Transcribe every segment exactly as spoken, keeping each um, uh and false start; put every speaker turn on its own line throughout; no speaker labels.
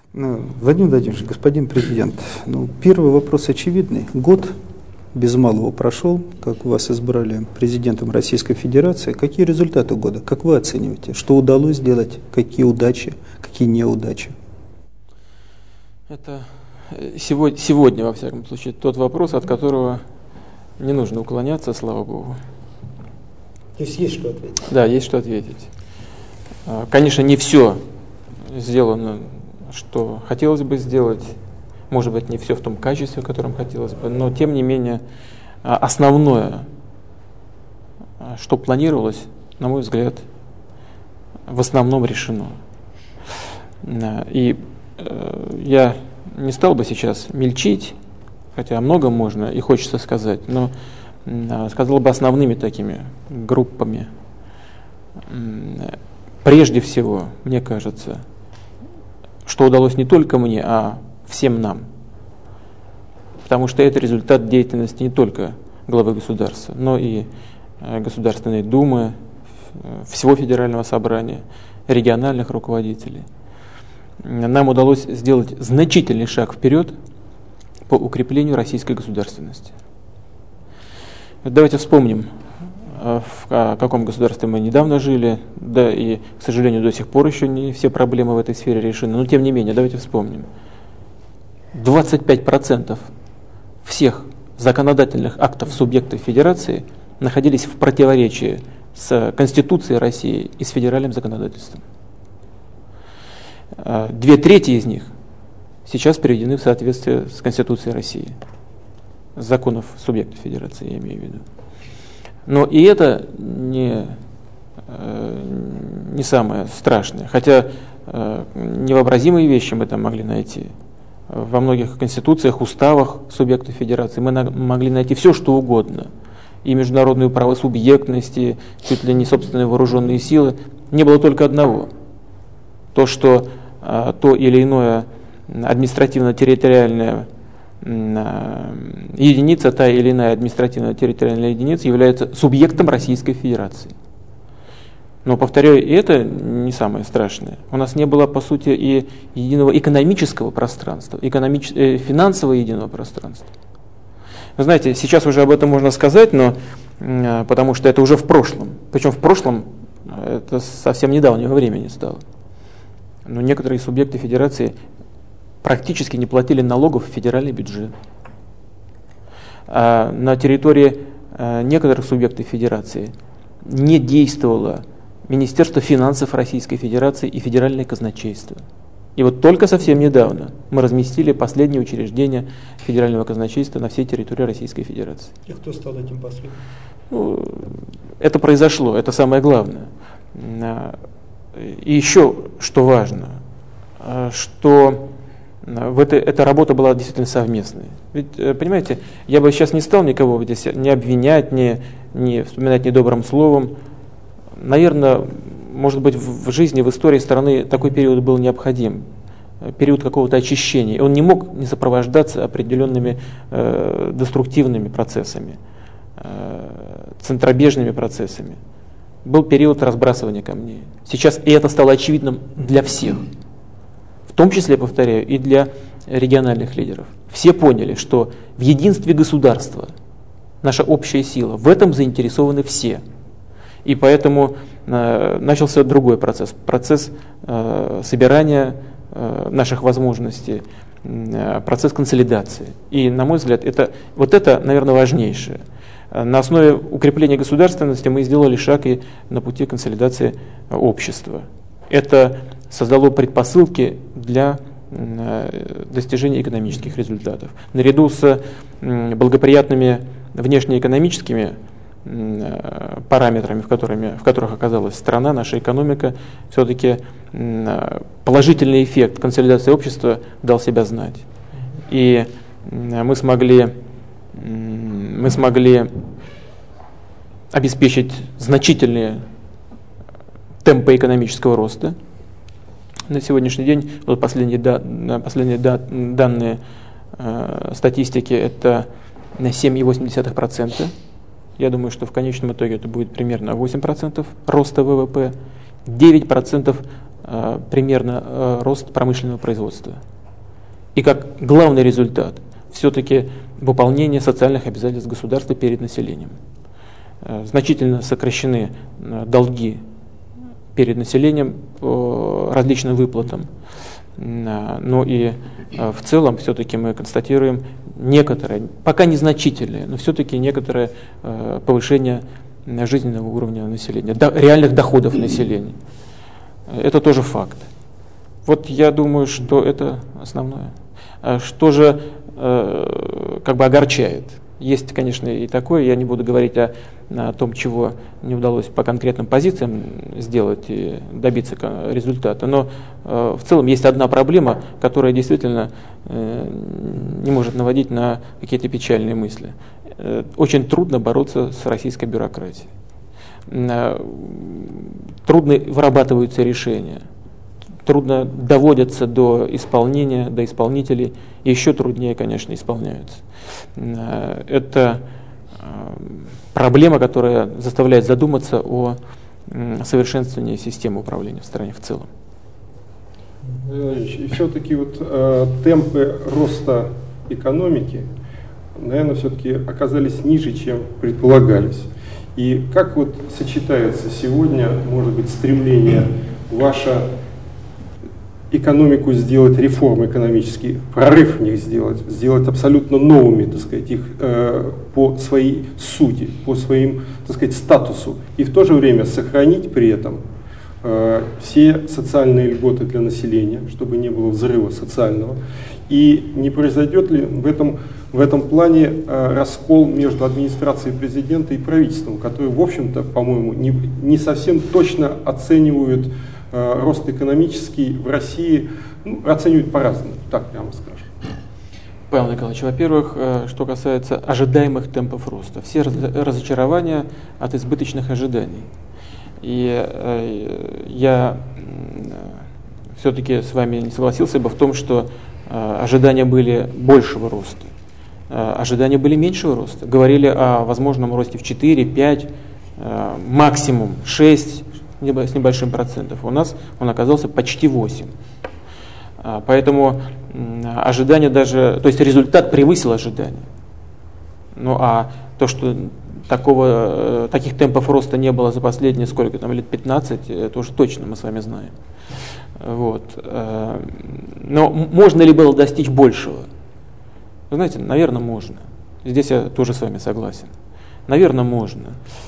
Ну, Владимир Владимирович, господин президент, ну, первый вопрос очевидный. Год без малого прошел, как вас избрали президентом Российской Федерации. Какие результаты года? Как вы оцениваете? Что удалось сделать? Какие удачи? Какие неудачи?
Это сегодня, сегодня, во всяком случае, тот вопрос, от которого не нужно уклоняться, слава Богу.
То есть есть что ответить?
Да, есть что ответить. Конечно, не все сделано, что хотелось бы сделать. Может быть, не все в том качестве, в котором хотелось бы, но тем не менее основное, что планировалось, на мой взгляд, в основном решено. И я не стал бы сейчас мельчить, хотя о многом можно и хочется сказать, но сказал бы основными такими группами. Прежде всего, мне кажется, что удалось не только мне, а всем нам. Потому что это результат деятельности не только главы государства, но и Государственной Думы, всего Федерального собрания, региональных руководителей. Нам удалось сделать значительный шаг вперед по укреплению российской государственности. Давайте вспомним, в каком государстве мы недавно жили, да и, к сожалению, до сих пор еще не все проблемы в этой сфере решены, но тем не менее, давайте вспомним. двадцать пять процентов всех законодательных актов субъектов Федерации находились в противоречии с Конституцией России и с федеральным законодательством. Две трети из них сейчас приведены в соответствие с Конституцией России, законов субъектов Федерации, я имею в виду. Но и это не, не самое страшное, хотя невообразимые вещи мы там могли найти. Во многих конституциях, уставах субъектов Федерации мы на, могли найти все, что угодно. И международную правосубъектность, и чуть ли не собственные вооруженные силы. Не было только одного. То, что а, то или иное административно-территориальная а, единица, та или иная административно-территориальная единица является субъектом Российской Федерации. Но, повторяю, и это не самое страшное. У нас не было, по сути, и единого экономического пространства, экономич... э, финансового единого пространства. Вы знаете, сейчас уже об этом можно сказать, но э, потому что это уже в прошлом. Причем в прошлом это совсем недавнего времени стало. Но некоторые субъекты Федерации практически не платили налогов в федеральный бюджет. А на территории э, некоторых субъектов Федерации не действовало Министерство финансов Российской Федерации и Федеральное казначейство. И вот только совсем недавно мы разместили последнее учреждение Федерального казначейства на всей территории Российской Федерации.
И кто стал этим последним?
Ну, это произошло, это самое главное. И еще, что важно, что в этой, эта работа была действительно совместной. Ведь, понимаете, я бы сейчас не стал никого здесь не обвинять, не, не вспоминать недобрым словом. Наверное, может быть, в жизни, в истории страны такой период был необходим, период какого-то очищения. Он не мог не сопровождаться определенными э, деструктивными процессами, э, центробежными процессами. Был период разбрасывания камней. Сейчас и это стало очевидным для всех, в том числе, повторяю, и для региональных лидеров. Все поняли, что в единстве государства наша общая сила, в этом заинтересованы все. И поэтому э, начался другой процесс, процесс э, собирания э, наших возможностей, э, процесс консолидации. И, на мой взгляд, это, вот это, наверное, важнейшее. На основе укрепления государственности мы сделали шаг и на пути консолидации общества. Это создало предпосылки для э, достижения экономических результатов. Наряду с э, благоприятными внешнеэкономическими параметрами, в, которыми, в которых оказалась страна, наша экономика, все-таки положительный эффект консолидации общества дал себя знать. И мы смогли, мы смогли обеспечить значительные темпы экономического роста. На сегодняшний день, вот последние, да, последние да, данные э, статистики, это на семь целых восемь десятых процента. Я думаю, что в конечном итоге это будет примерно восемь процентов роста вэ вэ пэ, девять процентов примерно рост промышленного производства. И как главный результат все-таки выполнение социальных обязательств государства перед населением. Значительно сокращены долги перед населением по различным выплатам. Но и в целом все-таки мы констатируем некоторое, пока незначительное, но все-таки некоторое повышение жизненного уровня населения, реальных доходов населения. Это тоже факт. Вот я думаю, что это основное. Что же как бы огорчает? Есть, конечно, и такое, я не буду говорить о, о том, чего не удалось по конкретным позициям сделать и добиться результата, но э, в целом есть одна проблема, которая действительно э, не может наводить на какие-то печальные мысли. Э, очень трудно бороться с российской бюрократией. Э, трудно вырабатываются решения, трудно доводятся до исполнения, до исполнителей, и еще труднее, конечно, исполняются. Это проблема, которая заставляет задуматься о совершенствовании системы управления в стране в целом.
И все-таки вот э, темпы роста экономики, наверное, все-таки оказались ниже, чем предполагались. И как вот сочетается сегодня, может быть, стремление ваше экономику сделать, реформы экономические, прорыв в них сделать, сделать абсолютно новыми, так сказать, их э, по своей сути, по своим, так сказать, статусу, и в то же время сохранить при этом э, все социальные льготы для населения, чтобы не было взрыва социального, и не произойдет ли в этом, в этом плане э, раскол между администрацией президента и правительством, которые, в общем-то, по-моему, не, не совсем точно оценивают рост экономический в России, ну, оценивают по-разному, так прямо скажем.
Павел Николаевич, во-первых, что касается ожидаемых темпов роста, все разочарования от избыточных ожиданий. И я все-таки с вами не согласился бы в том, что ожидания были большего роста. Ожидания были меньшего роста. Говорили о возможном росте в четыре, пять, максимум шесть, с небольшим процентом. У нас он оказался почти восемь. Поэтому ожидание даже, то есть результат превысил ожидания. Ну а то, что такого, таких темпов роста не было за последние сколько там, лет пятнадцать, это уже точно мы с вами знаем. Вот. Но можно ли было достичь большего? Вы знаете, наверное, можно. Здесь я тоже с вами согласен. Наверное, можно.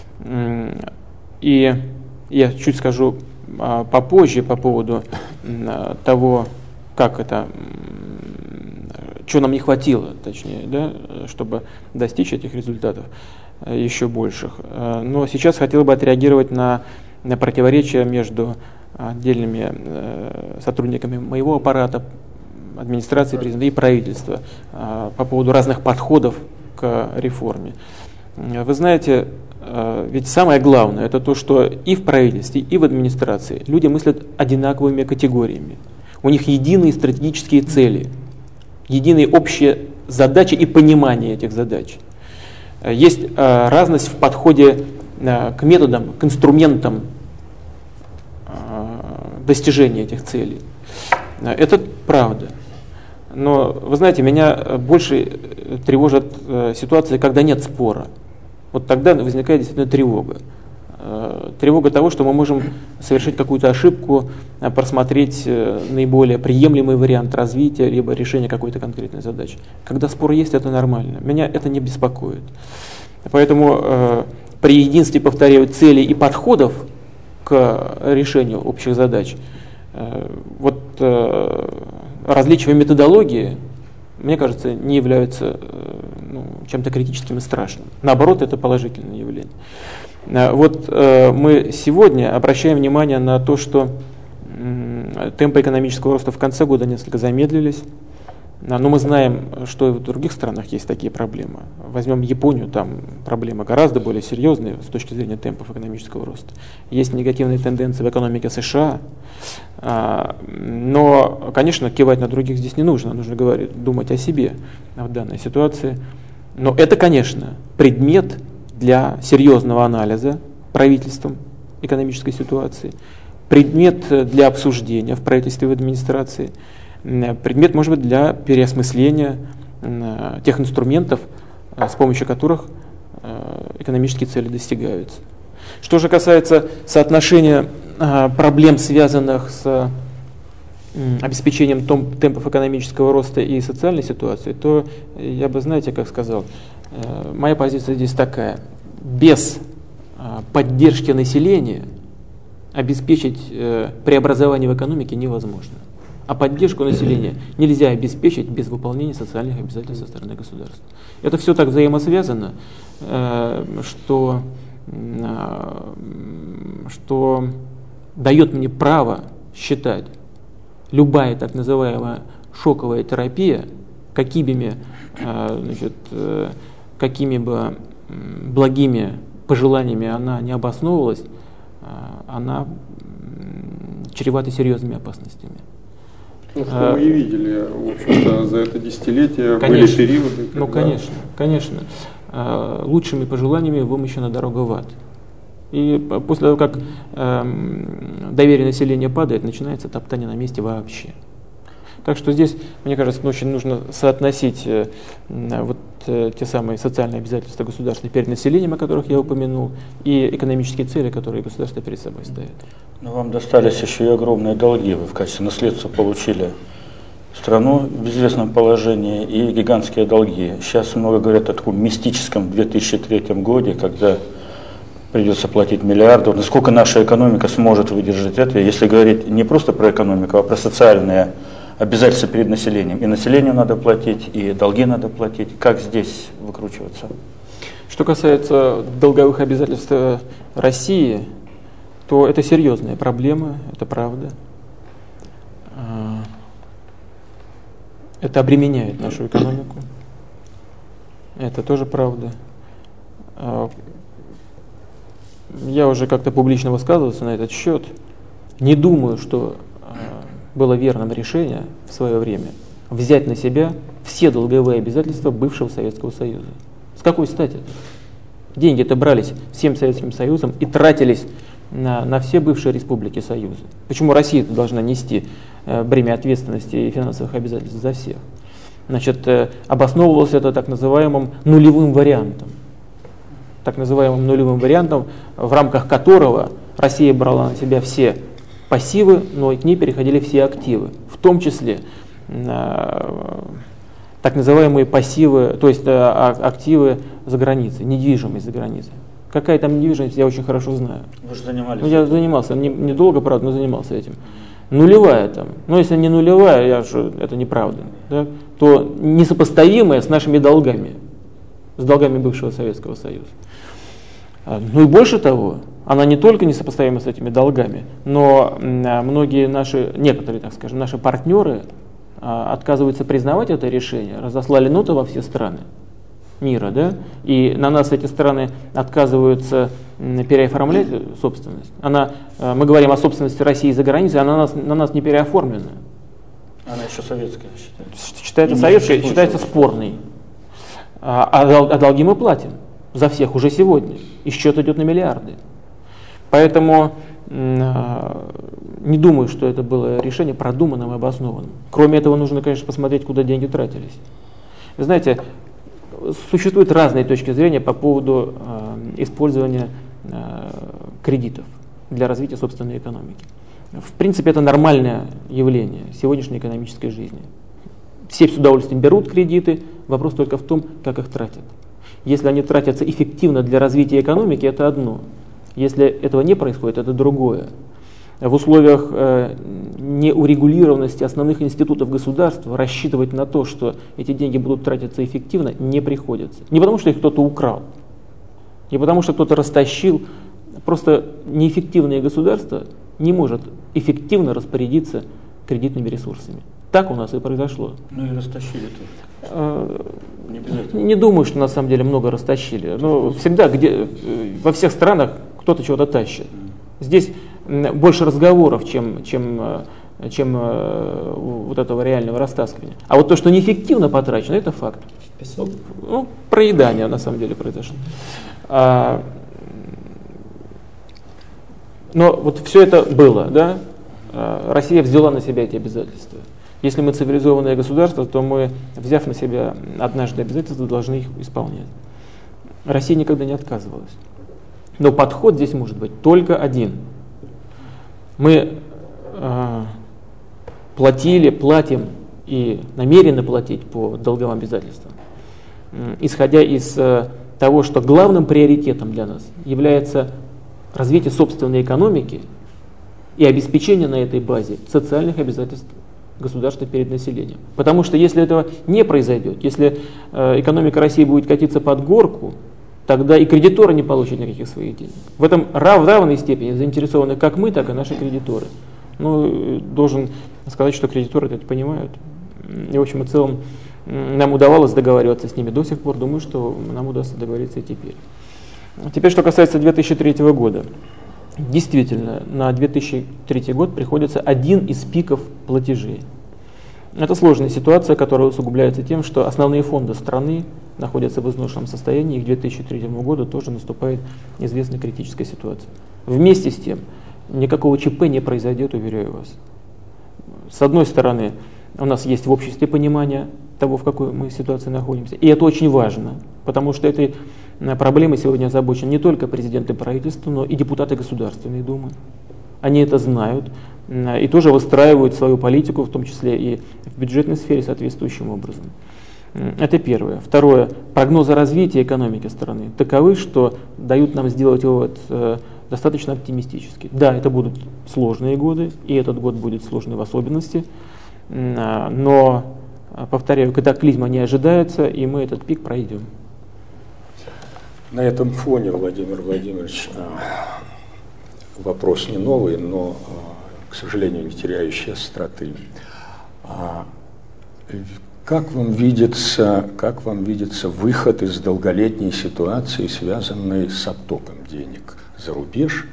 И я чуть скажу а, попозже по поводу а, того, как это, чего нам не хватило, точнее, да, чтобы достичь этих результатов а, еще больших. А, но сейчас хотел бы отреагировать на, на противоречия между отдельными а, сотрудниками моего аппарата, администрации президента и правительства а, по поводу разных подходов к реформе. Вы знаете, ведь самое главное, это то, что и в правительстве, и в администрации люди мыслят одинаковыми категориями. У них единые стратегические цели, единые общие задачи и понимание этих задач. Есть разность в подходе к методам, к инструментам достижения этих целей. Это правда. Но, вы знаете, меня больше тревожат ситуации, когда нет спора. Вот тогда возникает действительно тревога. Тревога того, что мы можем совершить какую-то ошибку, просмотреть наиболее приемлемый вариант развития, либо решения какой-то конкретной задачи. Когда спор есть, это нормально. Меня это не беспокоит. Поэтому э, при единстве, повторяю, целей и подходов к решению общих задач, э, вот э, различия в методологии, мне кажется, не являются ну, чем-то критическим и страшным. Наоборот, это положительное явление. Вот э, мы сегодня обращаем внимание на то, что э, темпы экономического роста в конце года несколько замедлились. Но мы знаем, что и в других странах есть такие проблемы. Возьмем Японию, там проблемы гораздо более серьезные с точки зрения темпов экономического роста. Есть негативные тенденции в экономике США. Но, конечно, кивать на других здесь не нужно. Нужно говорить, думать о себе в данной ситуации. Но это, конечно, предмет для серьезного анализа правительством экономической ситуации. предмет для обсуждения в правительстве, в администрации, предмет, может быть, для переосмысления тех инструментов, с помощью которых экономические цели достигаются. Что же касается соотношения проблем, связанных с обеспечением темпов экономического роста и социальной ситуации, то я бы, знаете, как сказал, моя позиция здесь такая: без поддержки населения обеспечить преобразование в экономике невозможно. А поддержку населения нельзя обеспечить без выполнения социальных обязательств со стороны государства. Это все так взаимосвязано, что, что дает мне право считать любая так называемая шоковая терапия, какими, значит, какими бы благими пожеланиями она не обосновывалась, она чревата серьезными опасностями.
Ну, что мы и видели, в общем-то, за это десятилетие
конечно.
Были периоды. Когда...
Ну, конечно, конечно. Лучшими пожеланиями вымощена дорога в ад. И после того, как доверие населения падает, начинается топтание на месте вообще. Так что здесь, мне кажется, очень нужно соотносить вот те самые социальные обязательства государства перед населением, о которых я упомянул, и экономические цели, которые государство перед собой ставит.
Но вам достались еще и огромные долги. Вы в качестве наследства получили страну в известном положении и гигантские долги. Сейчас много говорят о таком мистическом две тысячи третьем годе, когда придется платить миллиарды. Насколько наша экономика сможет выдержать это, если говорить не просто про экономику, а про социальные обязательства перед населением. И населению надо платить, и долги надо платить. Как здесь выкручиваться?
Что касается долговых обязательств России, то это серьезная проблема, это правда. Это обременяет нашу экономику. Это тоже правда. Я уже как-то публично высказывался на этот счет. Не думаю, что было верным решение в свое время взять на себя все долговые обязательства бывшего Советского Союза. С какой стати? Деньги-то брались всем Советским Союзом и тратились на, на все бывшие республики Союза. Почему Россия должна нести э, бремя ответственности и финансовых обязательств за всех? Значит, э, обосновывалось это так называемым нулевым вариантом. Так называемым нулевым вариантом, в рамках которого Россия брала на себя все пассивы, но к ней переходили все активы, в том числе э, так называемые пассивы, то есть э, активы за границей, недвижимость за границей. Какая там недвижимость, я очень хорошо знаю.
Вы же занимались.
Ну, я занимался, недолго, не правда, но занимался этим. Нулевая там, но если не нулевая, я же, это неправда, да, то несопоставимая с нашими долгами, с долгами бывшего Советского Союза. Ну и больше того, она не только несопоставима с этими долгами, но многие наши, некоторые, так скажем, наши партнеры отказываются признавать это решение, разослали ноты во все страны мира, да, и на нас эти страны отказываются переоформлять собственность. Она, мы говорим о собственности России за границей, она на нас, на нас не переоформлена.
Она еще советская считается.
Считается советской, считается спорной. А, а долги мы платим за всех уже сегодня, и счет идет на миллиарды. Поэтому э, не думаю, что это было решение продуманным и обоснованным. Кроме этого, нужно, конечно, посмотреть, куда деньги тратились. Вы знаете, существуют разные точки зрения по поводу э, использования э, кредитов для развития собственной экономики. В принципе, это нормальное явление сегодняшней экономической жизни. Все с удовольствием берут кредиты, вопрос только в том, как их тратят. Если они тратятся эффективно для развития экономики, это одно. Если этого не происходит, это другое. В условиях э, неурегулированности основных институтов государства рассчитывать на то, что эти деньги будут тратиться эффективно, не приходится. Не потому, что их кто-то украл, не потому, что кто-то растащил. Просто неэффективное государство не может эффективно распорядиться кредитными ресурсами. Так у нас и произошло.
Ну и растащили тоже.
Э, не обязательно. Не думаю, что на самом деле много растащили. Но всегда, где, во всех странах кто-то чего-то тащит. Здесь больше разговоров, чем, чем, чем вот этого реального растаскивания. А вот то, что неэффективно потрачено, это факт.
Песок.
Ну, проедание на самом деле произошло. А, Но вот все это было, да? Россия взяла на себя эти обязательства. Если мы цивилизованное государство, то мы, взяв на себя однажды обязательства, должны их исполнять. Россия никогда не отказывалась. Но подход здесь может быть только один. Мы э, платили, платим и намерены платить по долговым обязательствам, э, исходя из э, того, что главным приоритетом для нас является развитие собственной экономики и обеспечение на этой базе социальных обязательств государства перед населением. Потому что если этого не произойдет, если э, экономика России будет катиться под горку, тогда и кредиторы не получат никаких своих денег. В этом рав, в равной степени заинтересованы как мы, так и наши кредиторы. Ну, должен сказать, что кредиторы это понимают. И в общем и целом нам удавалось договариваться с ними до сих пор. Думаю, что нам удастся договориться и теперь. Теперь, что касается две тысячи третьего года. Действительно, на две тысячи третий год приходится один из пиков платежей. Это сложная ситуация, которая усугубляется тем, что основные фонды страны находятся в изношенном состоянии, и к две тысячи третьему году тоже наступает известная критическая ситуация. Вместе с тем, никакого ЧП не произойдет, уверяю вас. С одной стороны, у нас есть в обществе понимание того, в какой мы ситуации находимся, и это очень важно, потому что этой проблемой сегодня озабочен не только президент и правительство, но и депутаты Государственной Думы. Они это знают и тоже выстраивают свою политику, в том числе и в бюджетной сфере, соответствующим образом. Это первое. Второе. Прогнозы развития экономики страны таковы, что дают нам сделать вывод э, достаточно оптимистический. Да, это будут сложные годы, и этот год будет сложный в особенности, э, но, повторяю, катаклизма не ожидается, и мы этот пик пройдем.
На этом фоне, Владимир Владимирович, вопрос не новый, но, к сожалению, не теряющий остроты. Как вам видится, как вам видится выход из долголетней ситуации, связанной с оттоком денег за рубеж?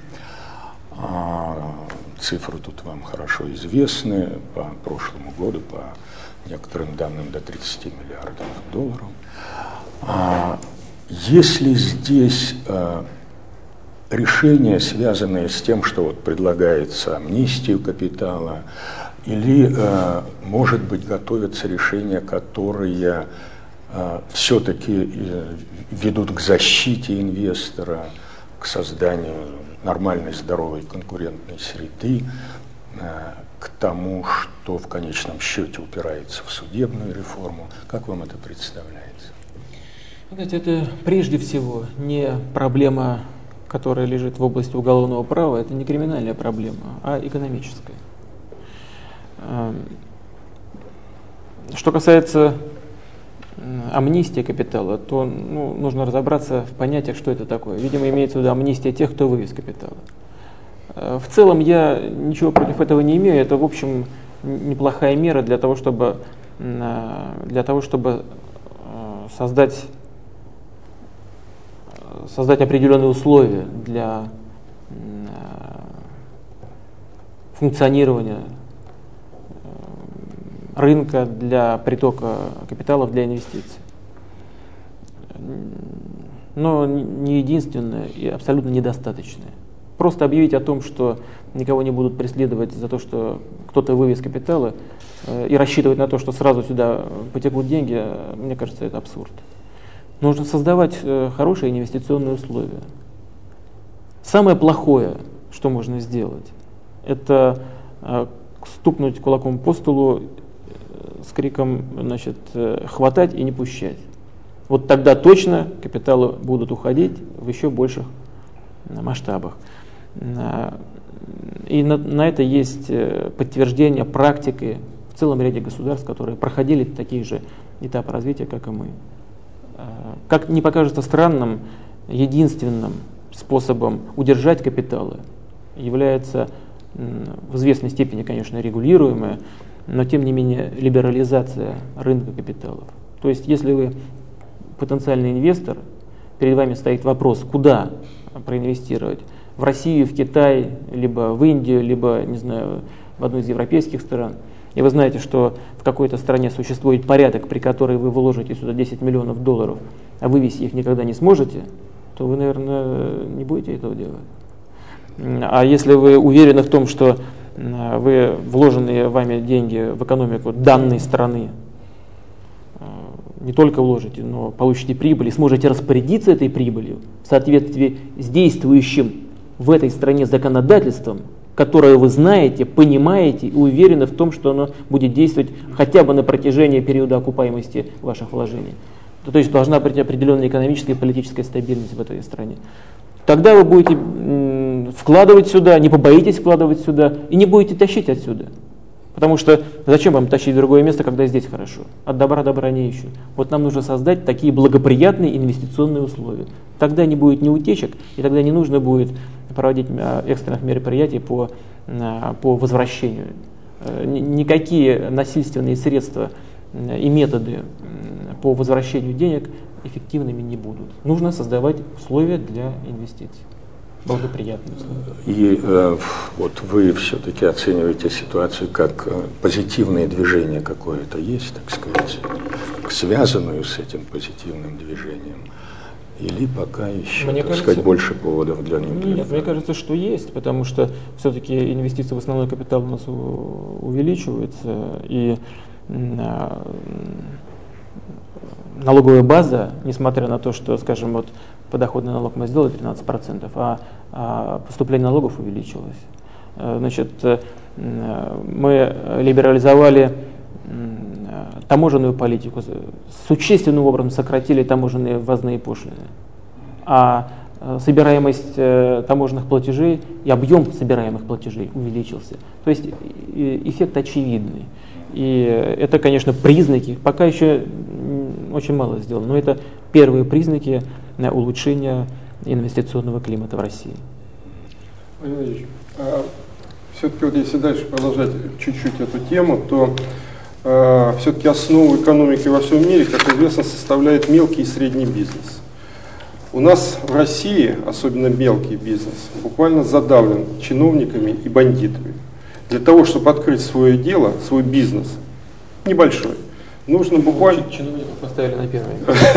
Цифры тут вам хорошо известны, по прошлому году, по некоторым данным, до тридцати миллиардов долларов. Если здесь решения, связанные с тем, что вот предлагается амнистию капитала, или, э, может быть, готовятся решения, которые э, все-таки э, ведут к защите инвестора, к созданию нормальной, здоровой конкурентной среды, э, к тому, что в конечном счете упирается в судебную реформу. Как вам это представляется?
Знаете, это прежде всего не проблема, которая лежит в области уголовного права, это не криминальная проблема, а экономическая. Что касается амнистии капитала, то ну, нужно разобраться в понятиях, что это такое. Видимо, имеется в виду амнистия тех, кто вывез капитала. В целом я ничего против этого не имею. Это, в общем, неплохая мера для того, чтобы, для того, чтобы создать, создать определенные условия для функционирования рынка, для притока капиталов, для инвестиций. Но не единственное и абсолютно недостаточное. Просто объявить о том, что никого не будут преследовать за то, что кто-то вывез капиталы, и рассчитывать на то, что сразу сюда потекут деньги, мне кажется, это абсурд. Нужно создавать хорошие инвестиционные условия. Самое плохое, что можно сделать, это стукнуть кулаком по столу с криком, значит, хватать и не пущать. Вот тогда точно капиталы будут уходить в еще больших масштабах. И на, на это есть подтверждение практики в целом ряде государств, которые проходили такие же этапы развития, как и мы. Как не покажется странным, единственным способом удержать капиталы является в известной степени, конечно, регулируемая, но тем не менее либерализация рынка капиталов. То есть, если вы потенциальный инвестор, перед вами стоит вопрос, куда проинвестировать, в Россию, в Китай, либо в Индию, либо, не знаю, в одну из европейских стран, и вы знаете, что в какой-то стране существует порядок, при котором вы вложите сюда десять миллионов долларов, а вывести их никогда не сможете, то вы, наверное, не будете этого делать. А если вы уверены в том, что вы вложенные вами деньги в экономику данной страны не только вложите, но получите прибыль и сможете распорядиться этой прибылью в соответствии с действующим в этой стране законодательством, которое вы знаете, понимаете и уверены в том, что оно будет действовать хотя бы на протяжении периода окупаемости ваших вложений. То есть должна быть определенная экономическая и политическая стабильность в этой стране. Тогда вы будете вкладывать сюда, не побоитесь вкладывать сюда и не будете тащить отсюда. Потому что зачем вам тащить в другое место, когда здесь хорошо? От добра добра не ищут. Вот нам нужно создать такие благоприятные инвестиционные условия. Тогда не будет ни утечек, и тогда не нужно будет проводить экстренных мероприятий по, по возвращению. Никакие насильственные средства и методы по возвращению денег эффективными не будут. Нужно создавать условия для инвестиций. Благоприятные условия.
И э, вот вы все-таки оцениваете ситуацию как э, позитивное движение какое-то есть, так сказать, связанную с этим позитивным движением, или пока еще,
мне
так
кажется,
сказать, больше поводов для них?
Нет, мне кажется, что есть, потому что все-таки инвестиции в основной капитал у нас увеличиваются, и э, налоговая база, несмотря на то, что, скажем, вот подоходный налог мы сделали тринадцать процентов, а, а поступление налогов увеличилось. Значит, мы либерализовали таможенную политику, существенным образом сократили таможенные ввозные пошлины, а собираемость таможенных платежей и объем собираемых платежей увеличился. То есть эффект очевидный. И это, конечно, признаки, пока еще очень мало сделано, но это первые признаки улучшения инвестиционного климата в России.
Владимир а все-таки вот если дальше продолжать чуть-чуть эту тему, то э, все-таки основу экономики во всем мире, как известно, составляет мелкий и средний бизнес. У нас в России, особенно мелкий бизнес, буквально задавлен чиновниками и бандитами. Для того, чтобы открыть свое дело, свой бизнес, небольшой, нужно буквально...
Чиновников поставили на первое.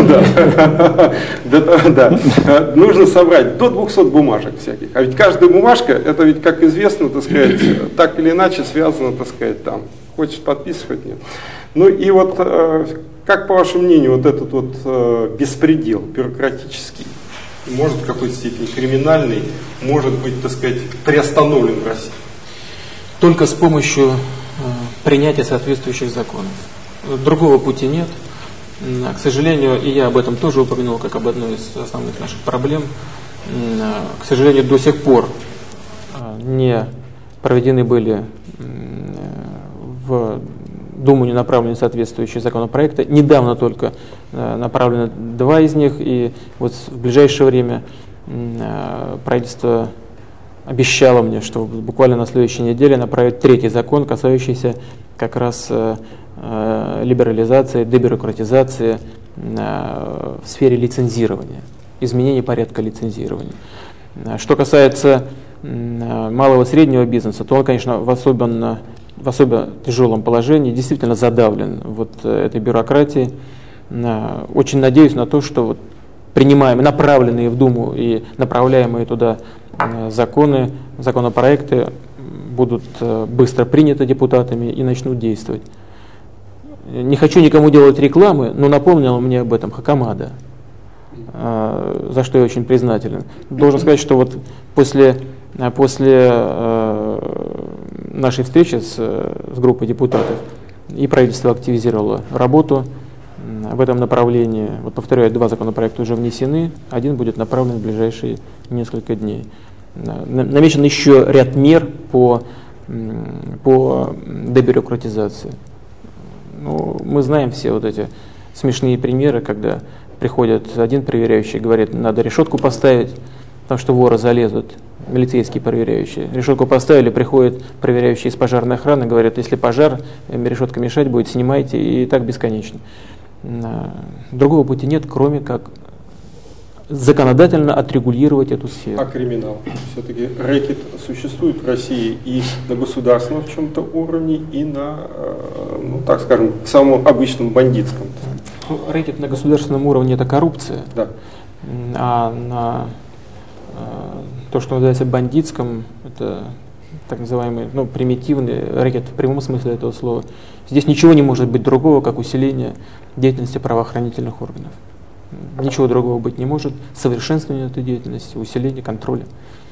Да, нужно собрать до двухсот бумажек всяких. А ведь каждая бумажка, это ведь, как известно, так сказать, так или иначе связано, так сказать, там, хочешь подписывать, нет. Ну и вот, как по вашему мнению, вот этот вот беспредел бюрократический, может в какой-то степени криминальный, может быть, так сказать, приостановлен в России?
Только с помощью э, принятия соответствующих законов. Другого пути нет. К сожалению, и я об этом тоже упомянул, как об одной из основных наших проблем, э, к сожалению, до сих пор э, не проведены были э, в Думу не направлены соответствующие законопроекты. Недавно только э, направлены два из них, и вот в ближайшее время э, правительство обещала мне, что буквально на следующей неделе направит третий закон, касающийся как раз э, э, либерализации, дебюрократизации э, в сфере лицензирования, изменения порядка лицензирования. Что касается э, малого и среднего бизнеса, то он, конечно, в особенно, в особо тяжелом положении, действительно задавлен вот этой бюрократией. Э, очень надеюсь на то, что вот принимаемые, направленные в Думу и направляемые туда законы, законопроекты будут быстро приняты депутатами и начнут действовать. Не хочу никому делать рекламы, но напомнил мне об этом Хакамада, за что я очень признателен. Должен сказать, что вот после, после нашей встречи с, с группой депутатов и правительство активизировало работу в этом направлении. Вот повторяю, два законопроекта уже внесены, один будет направлен в ближайшие несколько дней. Намечен еще ряд мер по, по дебюрократизации. Ну, мы знаем все вот эти смешные примеры, когда приходит один проверяющий, говорит, надо решетку поставить, потому что воры залезут, милицейские проверяющие. Решетку поставили, приходит проверяющий из пожарной охраны, говорят, если пожар, решетка мешать будет, снимайте, и так бесконечно. Другого пути нет, кроме как законодательно отрегулировать эту сферу.
А криминал? Все-таки рэкет существует в России и на государственном в чем-то уровне, и на, ну так скажем, самом обычном бандитском.
Ну, рэкет на государственном уровне – это коррупция,
да.
а на то, что называется бандитском, это так называемый, ну, примитивный рэкет в прямом смысле этого слова. Здесь ничего не может быть другого, как усиление деятельности правоохранительных органов. Ничего другого быть не может. Совершенствование этой деятельности, усиление контроля.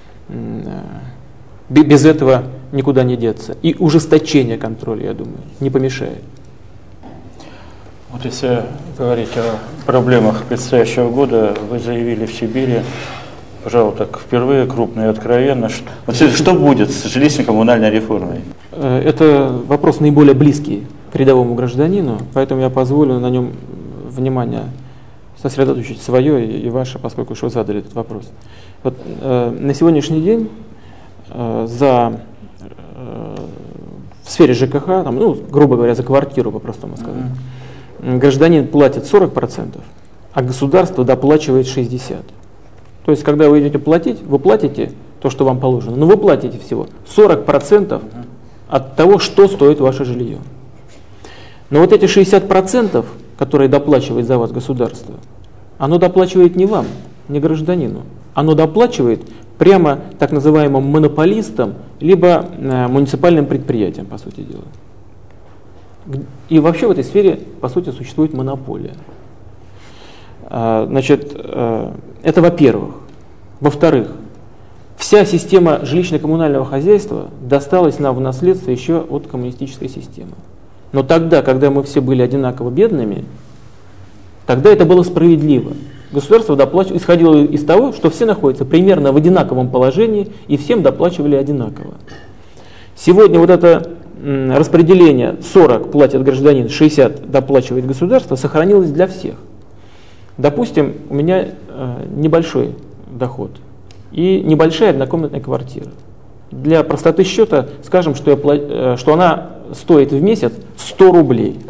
Без этого никуда не деться. И ужесточение контроля, я думаю, не помешает.
Вот если говорить о проблемах предстоящего года, вы заявили в Сибири, пожалуй, так впервые крупно и откровенно, что, вот, что будет с жилищно-коммунальной реформой?
Это вопрос наиболее близкий к рядовому гражданину, поэтому я позволю на нем внимание сосредоточить свое и ваше, поскольку что вы задали этот вопрос. Вот, э, на сегодняшний день э, за, э, в сфере ЖКХ, там, ну, грубо говоря, за квартиру, по-простому сказать, mm-hmm. гражданин платит сорок процентов, а государство доплачивает шестьдесят процентов. То есть, когда вы идете платить, вы платите то, что вам положено, но вы платите всего сорок процентов mm-hmm. от того, что стоит ваше жилье. Но вот эти шестьдесят процентов, которые доплачивает за вас государство, оно доплачивает не вам, не гражданину. Оно доплачивает прямо так называемым монополистам, либо э, муниципальным предприятиям, по сути дела. И вообще в этой сфере, по сути, существует монополия. А, значит, э, это во-первых. Во-вторых, вся система жилищно-коммунального хозяйства досталась нам в наследство еще от коммунистической системы. Но тогда, когда мы все были одинаково бедными, тогда это было справедливо. Государство доплачивало, исходило из того, что все находятся примерно в одинаковом положении и всем доплачивали одинаково. Сегодня вот это м, распределение сорок платит гражданин, шестьдесят доплачивает государство, сохранилось для всех. Допустим, у меня э, небольшой доход и небольшая однокомнатная квартира. Для простоты счета скажем, что, я, э, что она стоит в месяц сто рублей.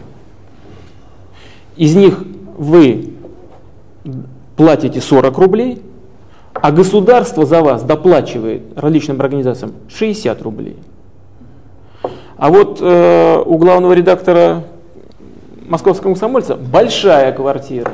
Из них вы платите сорок рублей, а государство за вас доплачивает различным организациям шестьдесят рублей. А вот э, у главного редактора Московского комсомольца большая квартира.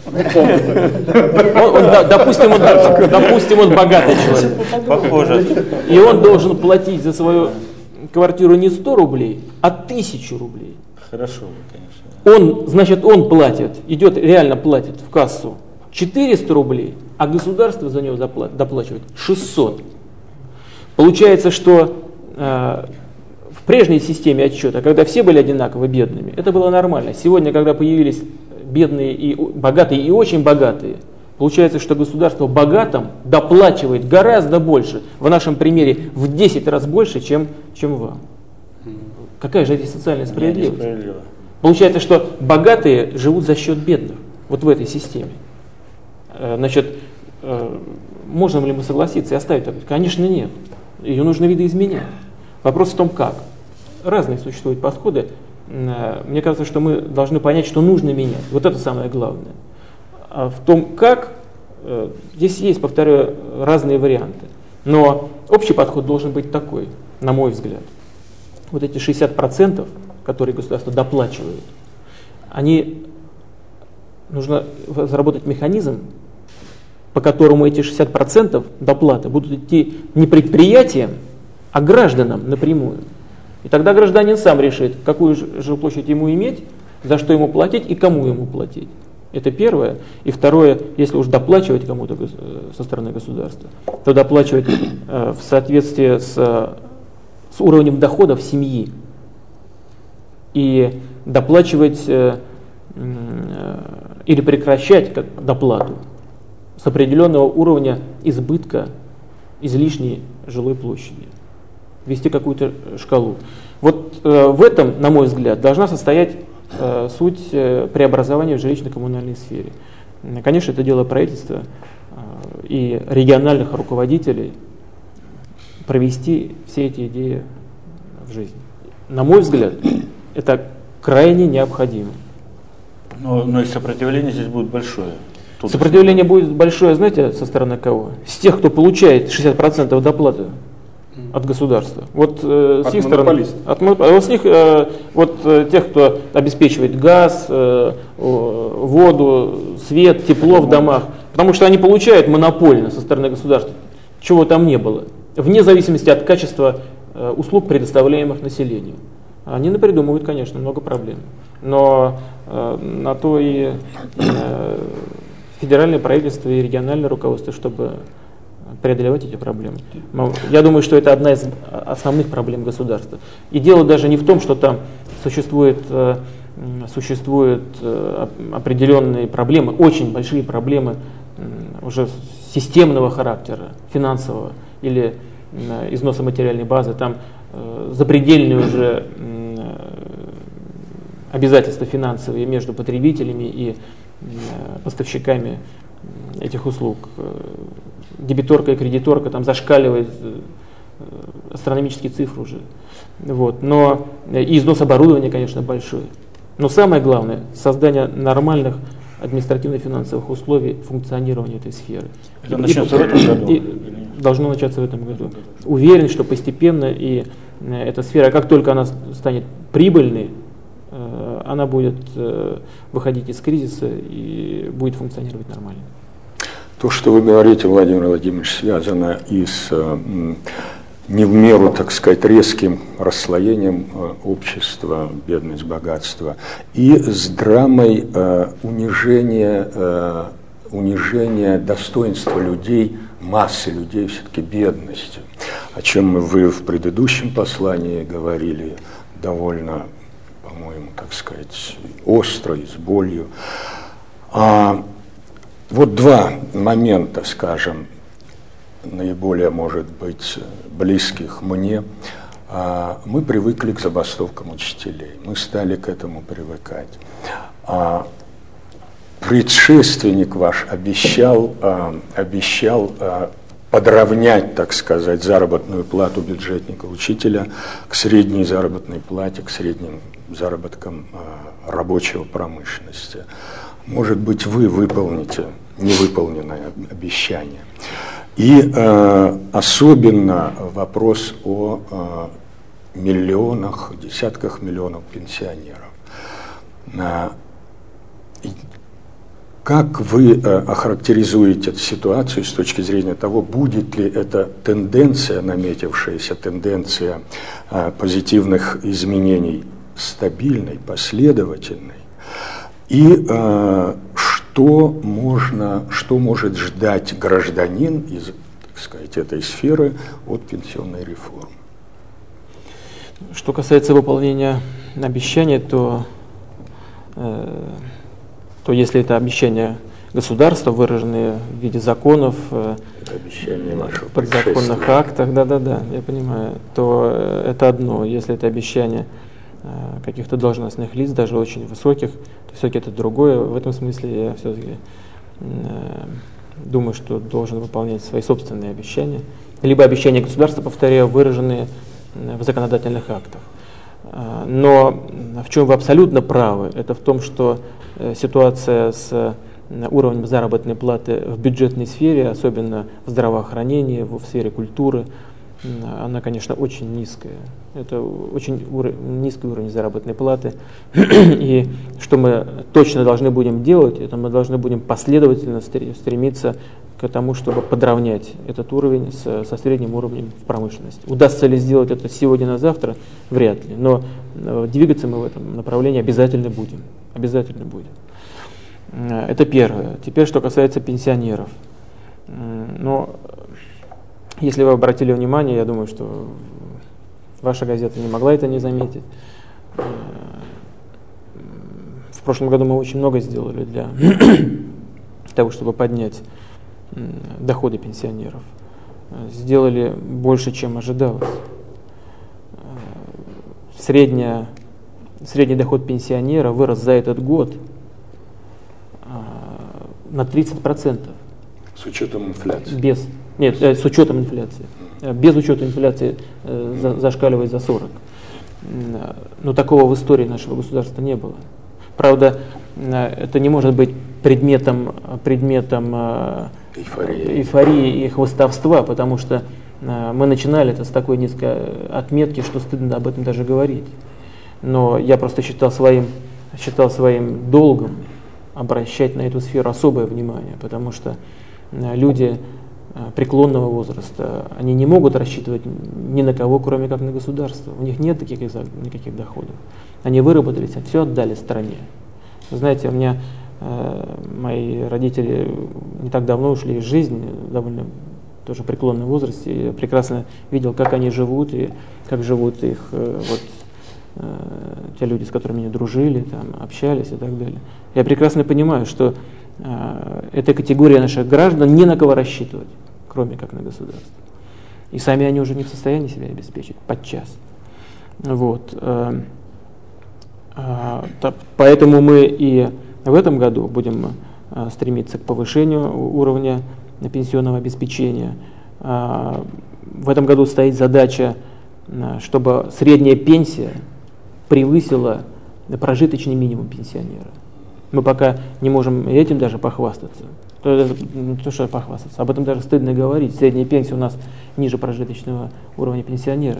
Он, он, допустим, он, допустим, он богатый человек.
Похоже.
И он должен платить за свою квартиру не сто рублей, а тысячу рублей.
Хорошо, конечно.
Он, значит, он платит, идет, реально платит в кассу четыреста рублей, а государство за него заплатит, доплачивает шестьсот. Получается, что э, в прежней системе отсчета, когда все были одинаково бедными, это было нормально. Сегодня, когда появились бедные и богатые и очень богатые, получается, что государство богатым доплачивает гораздо больше, в нашем примере в десять раз больше, чем, чем вам. Какая же это социальная справедливость? Получается, что богатые живут за счет бедных, вот в этой системе. Значит, можем ли мы согласиться и оставить это? Конечно, нет. Ее нужно видоизменять. Вопрос в том, как. Разные существуют подходы. Мне кажется, что мы должны понять, что нужно менять. Вот это самое главное. А в том, как, здесь есть, повторяю, разные варианты. Но общий подход должен быть такой, на мой взгляд. Вот эти шестьдесят процентов, которые государство доплачивает, они, нужно заработать механизм, по которому эти шестьдесят процентов доплаты будут идти не предприятиям, а гражданам напрямую. И тогда гражданин сам решит, какую жилплощадь ему иметь, за что ему платить и кому ему платить. Это первое. И второе, если уж доплачивать кому-то со стороны государства, то доплачивать в соответствии с, с уровнем доходов семьи. И доплачивать э, э, или прекращать как доплату с определенного уровня избытка излишней жилой площади. Ввести какую-то шкалу. Вот э, в этом, на мой взгляд, должна состоять э, суть э, преобразования в жилищно-коммунальной сфере. Конечно, это дело правительства э, и региональных руководителей провести все эти идеи в жизнь. На мой взгляд, это крайне необходимо.
Но, но и сопротивление здесь будет большое. Тут
Сопротивление будет большое, знаете, со стороны кого? С тех, кто получает шестьдесят процентов доплаты от государства. Вот э, с их стороны, от, вот с них, э, вот э, тех, кто обеспечивает газ, э, воду, свет, тепло в домах, потому что они получают монопольно со стороны государства чего там не было, вне зависимости от качества услуг, предоставляемых населению. Они напридумывают, конечно, много проблем. Но э, на то и э, федеральное правительство и региональное руководство, чтобы преодолевать эти проблемы. Я думаю, что это одна из основных проблем государства. И дело даже не в том, что там существует, э, существуют э, определенные проблемы, очень большие проблемы э, уже системного характера, финансового или э, износа материальной базы. Там э, запредельные уже э, обязательства финансовые между потребителями и э, поставщиками этих услуг. Дебиторка и кредиторка там зашкаливает э, астрономические цифры уже. Вот. Но и износ оборудования, конечно, большой. Но самое главное — создание нормальных административно-финансовых условий функционирования этой сферы.
Это и, начнется и, в этом году?
И, должно начаться в этом году. Уверен, что постепенно и э, эта сфера, как только она станет прибыльной, э, она будет э, выходить из кризиса и будет функционировать нормально.
То, что вы говорите, Владимир Владимирович, связано и с э, не в меру, так сказать, резким расслоением э, общества, бедность, богатство, и с драмой э, унижения, э, унижения достоинства людей, массы людей, все-таки бедности, о чем вы в предыдущем послании говорили довольно, по-моему, так сказать, остро и с болью. А вот два момента, скажем, наиболее, может быть, близких мне. Мы привыкли к забастовкам учителей, мы стали к этому привыкать. Предшественник ваш обещал, обещал подровнять, так сказать, заработную плату бюджетника учителя к средней заработной плате, к средним заработкам рабочего промышленности. Может быть, вы выполните невыполненное обещание. И э, особенно вопрос о э, миллионах, десятках миллионов пенсионеров. Э, как вы э, охарактеризуете эту ситуацию с точки зрения того, будет ли эта тенденция, наметившаяся тенденция э, позитивных изменений стабильной, последовательной, и э, что можно, что может ждать гражданин из, так сказать, этой сферы от пенсионной реформы?
Что касается выполнения обещаний, то, э, то если это обещания государства, выраженные в виде законов, э, в подзаконных актах, да-да-да, я понимаю, то э, это одно. Если это обещание каких-то должностных лиц, даже очень высоких, то все-таки это другое. В этом смысле я все-таки э, думаю, что должен выполнять свои собственные обещания, либо обещания государства, повторяю, выраженные в законодательных актах. Но в чем вы абсолютно правы, это в том, что ситуация с уровнем заработной платы в бюджетной сфере, особенно в здравоохранении, в сфере культуры, она, конечно, очень низкая. Это очень ур- низкий уровень заработной платы. И что мы точно должны будем делать, это мы должны будем последовательно стремиться к тому, чтобы подравнять этот уровень с, со средним уровнем в промышленности. Удастся ли сделать это сегодня на завтра? Вряд ли. Но двигаться мы в этом направлении обязательно будем. Обязательно будем. Это первое. Теперь, что касается пенсионеров. Но если вы обратили внимание, я думаю, что ваша газета не могла это не заметить. В прошлом году мы очень много сделали для того, чтобы поднять доходы пенсионеров. Сделали больше, чем ожидалось. Средняя, средний доход пенсионера вырос за этот год на тридцать процентов.
С учетом инфляции?
Без. Нет, э, с учетом инфляции. Без учета инфляции э, за, зашкаливает за сорок. Но такого в истории нашего государства не было. Правда, э, это не может быть предметом, предметом э, эйфории. эйфории и хвастовства, потому что э, мы начинали это с такой низкой отметки, что стыдно об этом даже говорить. Но я просто считал своим, считал своим долгом обращать на эту сферу особое внимание, потому что люди преклонного возраста, они не могут рассчитывать ни на кого, кроме как на государство. У них нет таких никаких доходов. Они выработались, все отдали стране. Вы знаете, у меня э, мои родители не так давно ушли из жизни, довольно тоже в преклонном возрасте. Я прекрасно видел, как они живут и как живут их э, вот, э, те люди, с которыми они дружили, там, общались и так далее. Я прекрасно понимаю, что э, эта категория наших граждан не на кого рассчитывать, кроме как на государство. И сами они уже не в состоянии себя обеспечить подчас. Вот. Поэтому мы и в этом году будем стремиться к повышению уровня пенсионного обеспечения. В этом году стоит задача, чтобы средняя пенсия превысила прожиточный минимум пенсионера. Мы пока не можем этим даже похвастаться. То, то, что похвастаться. Об этом даже стыдно говорить. Средняя пенсия у нас ниже прожиточного уровня пенсионера.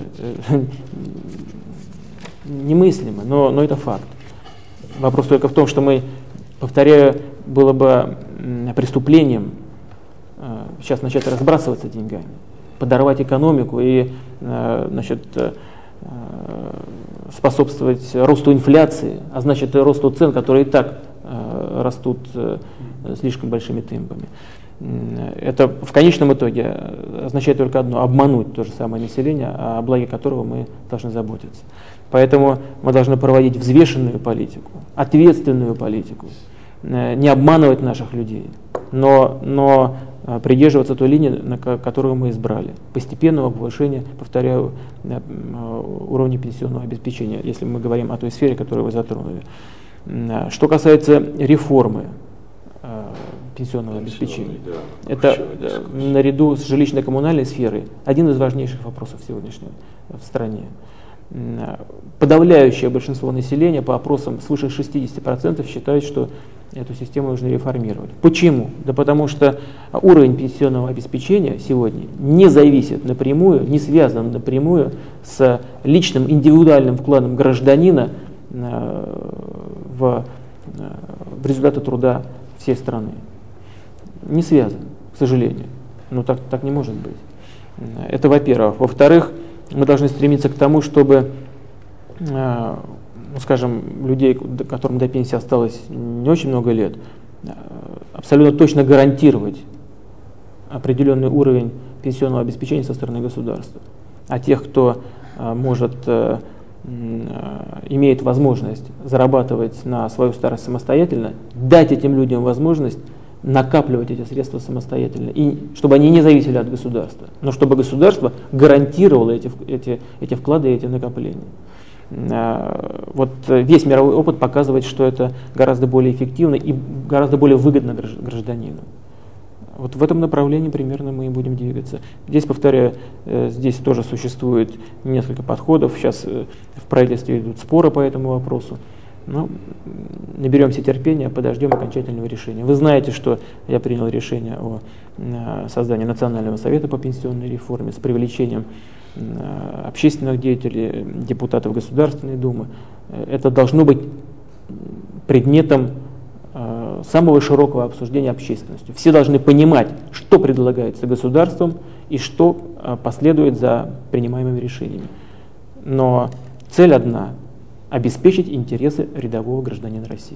Немыслимо, но, но это факт. Вопрос только в том, что мы, повторяю, было бы преступлением сейчас начать разбрасываться деньгами, подорвать экономику и значит, способствовать росту инфляции, а значит и росту цен, которые и так растут слишком большими темпами. Это в конечном итоге означает только одно – обмануть то же самое население, о благе которого мы должны заботиться. Поэтому мы должны проводить взвешенную политику, ответственную политику, не обманывать наших людей, но, но придерживаться той линии, на которую мы избрали. Постепенного повышения, повторяю, уровня пенсионного обеспечения, если мы говорим о той сфере, которую вы затронули. Что касается реформы пенсионного обеспечения, да, это наряду с жилищно-коммунальной сферой один из важнейших вопросов сегодняшнего в стране. Подавляющее большинство населения по опросам свыше шестьдесят процентов считают, что эту систему нужно реформировать. Почему? Да потому что уровень пенсионного обеспечения сегодня не зависит напрямую, не связан напрямую с личным индивидуальным вкладом гражданина в, в результаты труда всей страны. Не связан, к сожалению. Но так, так не может быть. Это во-первых. Во-вторых, мы должны стремиться к тому, чтобы, ну, скажем, людей, которым до пенсии осталось не очень много лет, абсолютно точно гарантировать определенный уровень пенсионного обеспечения со стороны государства. А тех, кто может, имеет возможность зарабатывать на свою старость самостоятельно, дать этим людям возможность накапливать эти средства самостоятельно, и чтобы они не зависели от государства, но чтобы государство гарантировало эти, эти, эти вклады и эти накопления. Вот весь мировой опыт показывает, что это гораздо более эффективно и гораздо более выгодно гражданину. Вот в этом направлении примерно мы и будем двигаться. Здесь, повторяю, здесь тоже существует несколько подходов. Сейчас в правительстве идут споры по этому вопросу. Но наберемся терпения, подождем окончательного решения. Вы знаете, что я принял решение о создании Национального совета по пенсионной реформе с привлечением общественных деятелей, депутатов Государственной Думы. Это должно быть предметом самого широкого обсуждения общественностью. Все должны понимать, что предлагается государством и что последует за принимаемыми решениями. Но цель одна – обеспечить интересы рядового гражданина России.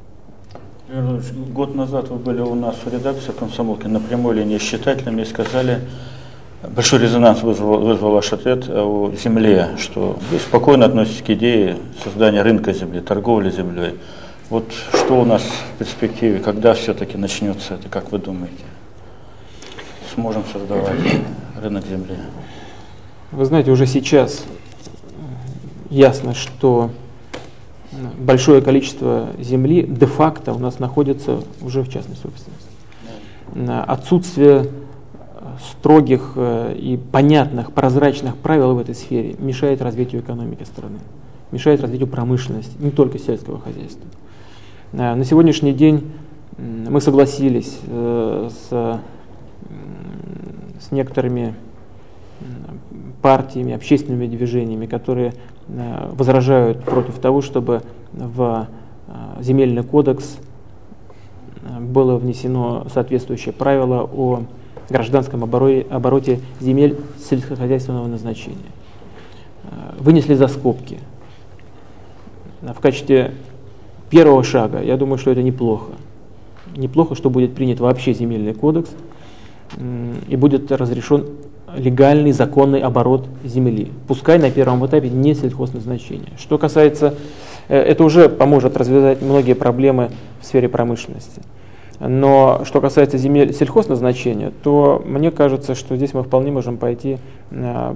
Год назад вы были у нас в редакции «Комсомолки» на прямой линии с читателями и сказали, большой резонанс вызвал, вызвал ваш ответ о земле, что вы спокойно относитесь к идее создания рынка земли, торговли землей. Вот что у нас в перспективе, когда все-таки начнется это, как вы думаете? Сможем создавать рынок земли?
Вы знаете, уже сейчас ясно, что большое количество земли де-факто у нас находится уже в частной собственности. Отсутствие строгих и понятных, прозрачных правил в этой сфере мешает развитию экономики страны, мешает развитию промышленности, не только сельского хозяйства. На сегодняшний день мы согласились с, с некоторыми партиями, общественными движениями, которые возражают против того, чтобы в земельный кодекс было внесено соответствующее правило о гражданском обороте, обороте земель сельскохозяйственного назначения. Вынесли за скобки. В качестве первого шага, я думаю, что это неплохо. Неплохо, что будет принят вообще земельный кодекс и будет разрешен легальный, законный оборот земли. Пускай на первом этапе не сельхозназначение. Что касается, это уже поможет развязать многие проблемы в сфере промышленности. Но что касается земель сельхозназначения, то мне кажется, что здесь мы вполне можем пойти э,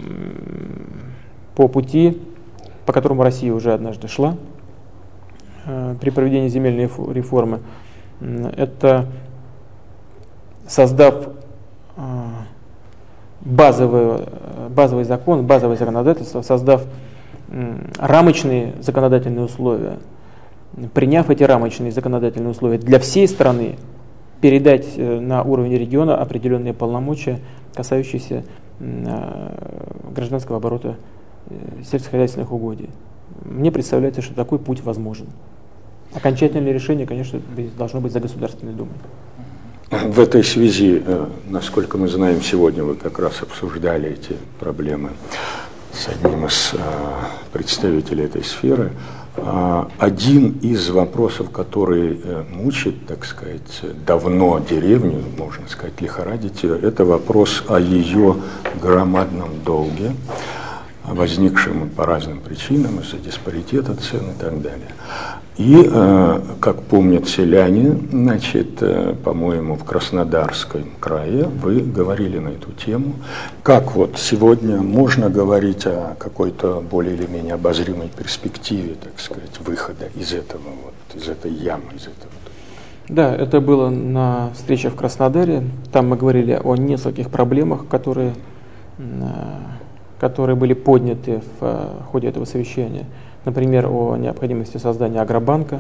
по пути, по которому Россия уже однажды шла э, при проведении земельной реформы. Это создав э, базовый, базовый закон, базовое законодательство, создав э, рамочные законодательные условия, приняв эти рамочные законодательные условия для всей страны, передать на уровень региона определенные полномочия, касающиеся гражданского оборота сельскохозяйственных угодий. Мне представляется, что такой путь возможен. Окончательное решение, конечно, должно быть за Государственной Думой.
В этой связи, насколько мы знаем, сегодня вы как раз обсуждали эти проблемы с одним из представителей этой сферы. Один из вопросов, который мучит, так сказать, давно деревню, можно сказать, лихорадит ее, это вопрос о ее громадном долге, возникшем по разным причинам, из-за диспаритета цен и так далее. И, как помнят селяне, значит, по-моему, в Краснодарском крае вы говорили на эту тему, как вот сегодня можно говорить о какой-то более или менее обозримой перспективе, так сказать, выхода из этого, вот, из этой ямы, из этого.
Да, это было на встрече в Краснодаре. Там мы говорили о нескольких проблемах, которые, которые были подняты в ходе этого совещания. Например, о необходимости создания агробанка.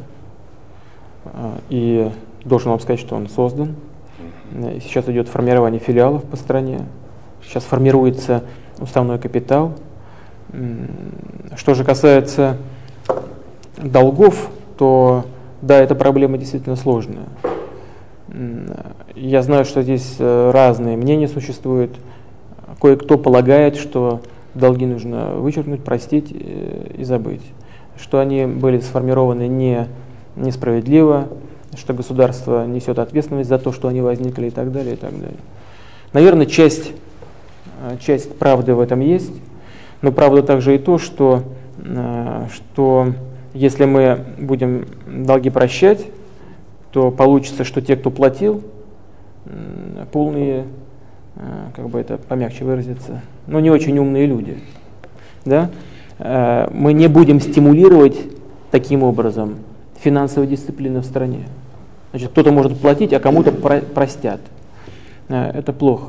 И должен вам сказать, что он создан. Сейчас идет формирование филиалов по стране. Сейчас формируется уставной капитал. Что же касается долгов, то да, эта проблема действительно сложная. Я знаю, что здесь разные мнения существуют. Кое-кто полагает, что долги нужно вычеркнуть, простить и забыть, что они были сформированы не, несправедливо, что государство несет ответственность за то, что они возникли и так далее, и так далее. Наверное, часть, часть правды в этом есть, но правда также и то, что, что если мы будем долги прощать, то получится, что те, кто платил, полные, как бы это помягче выразиться, но не очень умные люди. Да? Мы не будем стимулировать таким образом финансовую дисциплину в стране. Значит, кто-то может платить, а кому-то про- простят. Это плохо.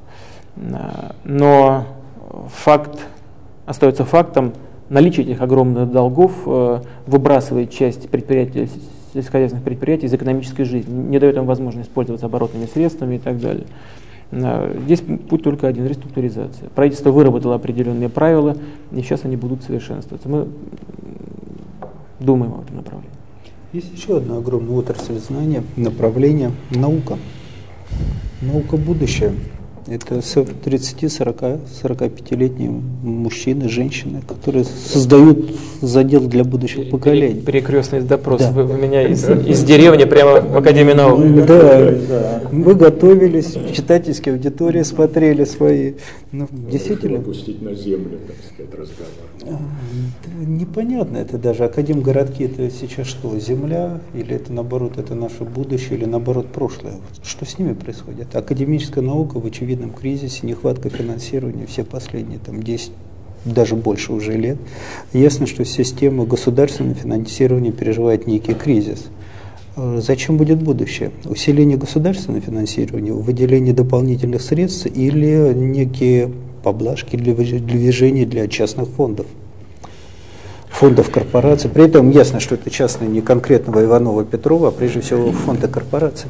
Но факт остается фактом. Наличие этих огромных долгов выбрасывает часть предприятий, сельскохозяйственных предприятий из экономической жизни, не дает им возможность пользоваться оборотными средствами и так далее. Здесь путь только один – реструктуризация. Правительство выработало определенные правила, и сейчас они будут совершенствоваться. Мы думаем об этом направлении.
Есть еще одна огромная отрасль знания, направление – наука. Наука будущее. Это тридцати-сорока-сорокапятилетние мужчины, женщины, которые создают задел для будущего поколения.
Перекрестный допрос.
Да.
Вы, вы меня из, из деревни прямо в Академию наук.
Да, да. Мы готовились, в читательской аудитории смотрели свои. Ну, действительно.
Пустить на землю, так сказать, разговор.
Непонятно это даже. Академгородки это сейчас что? Земля? Или это наоборот, это наше будущее? Или наоборот, прошлое? Что с ними происходит? Академическая наука в очевидном кризисе, нехватка финансирования все последние там, десять, даже больше уже лет. Ясно, что система государственного финансирования переживает некий кризис. Зачем будет будущее? Усиление государственного финансирования, выделение дополнительных средств или некие поблажки для движения для частных фондов? Фондов корпораций. При этом ясно, что это частные не конкретного Иванова-Петрова, а прежде всего фонды корпораций.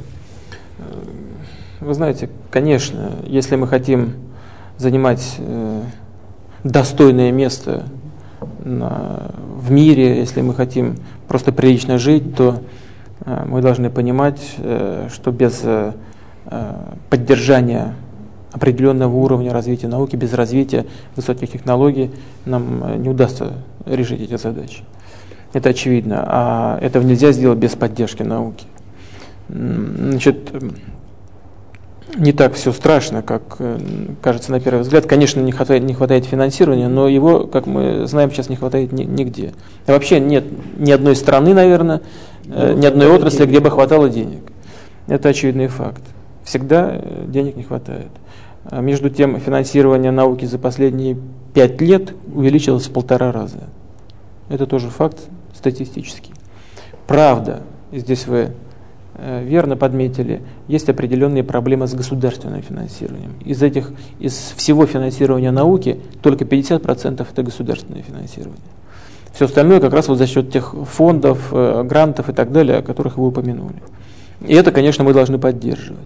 Вы знаете, конечно, если мы хотим занимать э, достойное место на, в мире, если мы хотим просто прилично жить, то э, мы должны понимать, э, что без э, поддержания определенного уровня развития науки, без развития высоких технологий нам не удастся решить эти задачи. Это очевидно. А этого нельзя сделать без поддержки науки. Значит, не так все страшно, как кажется на первый взгляд. Конечно, не хватает, не хватает финансирования, но его, как мы знаем, сейчас не хватает нигде. И вообще нет ни одной страны, наверное, ну, ни одной отрасли, где бы хватало денег. Это очевидный факт. Всегда денег не хватает. А между тем, финансирование науки за последние пять лет увеличилось в полтора раза. Это тоже факт статистический. Правда, здесь вы верно подметили, есть определенные проблемы с государственным финансированием. Из этих, из всего финансирования науки только пятьдесят процентов это государственное финансирование. Все остальное как раз вот за счет тех фондов, грантов и так далее, о которых вы упомянули. И это, конечно, мы должны поддерживать.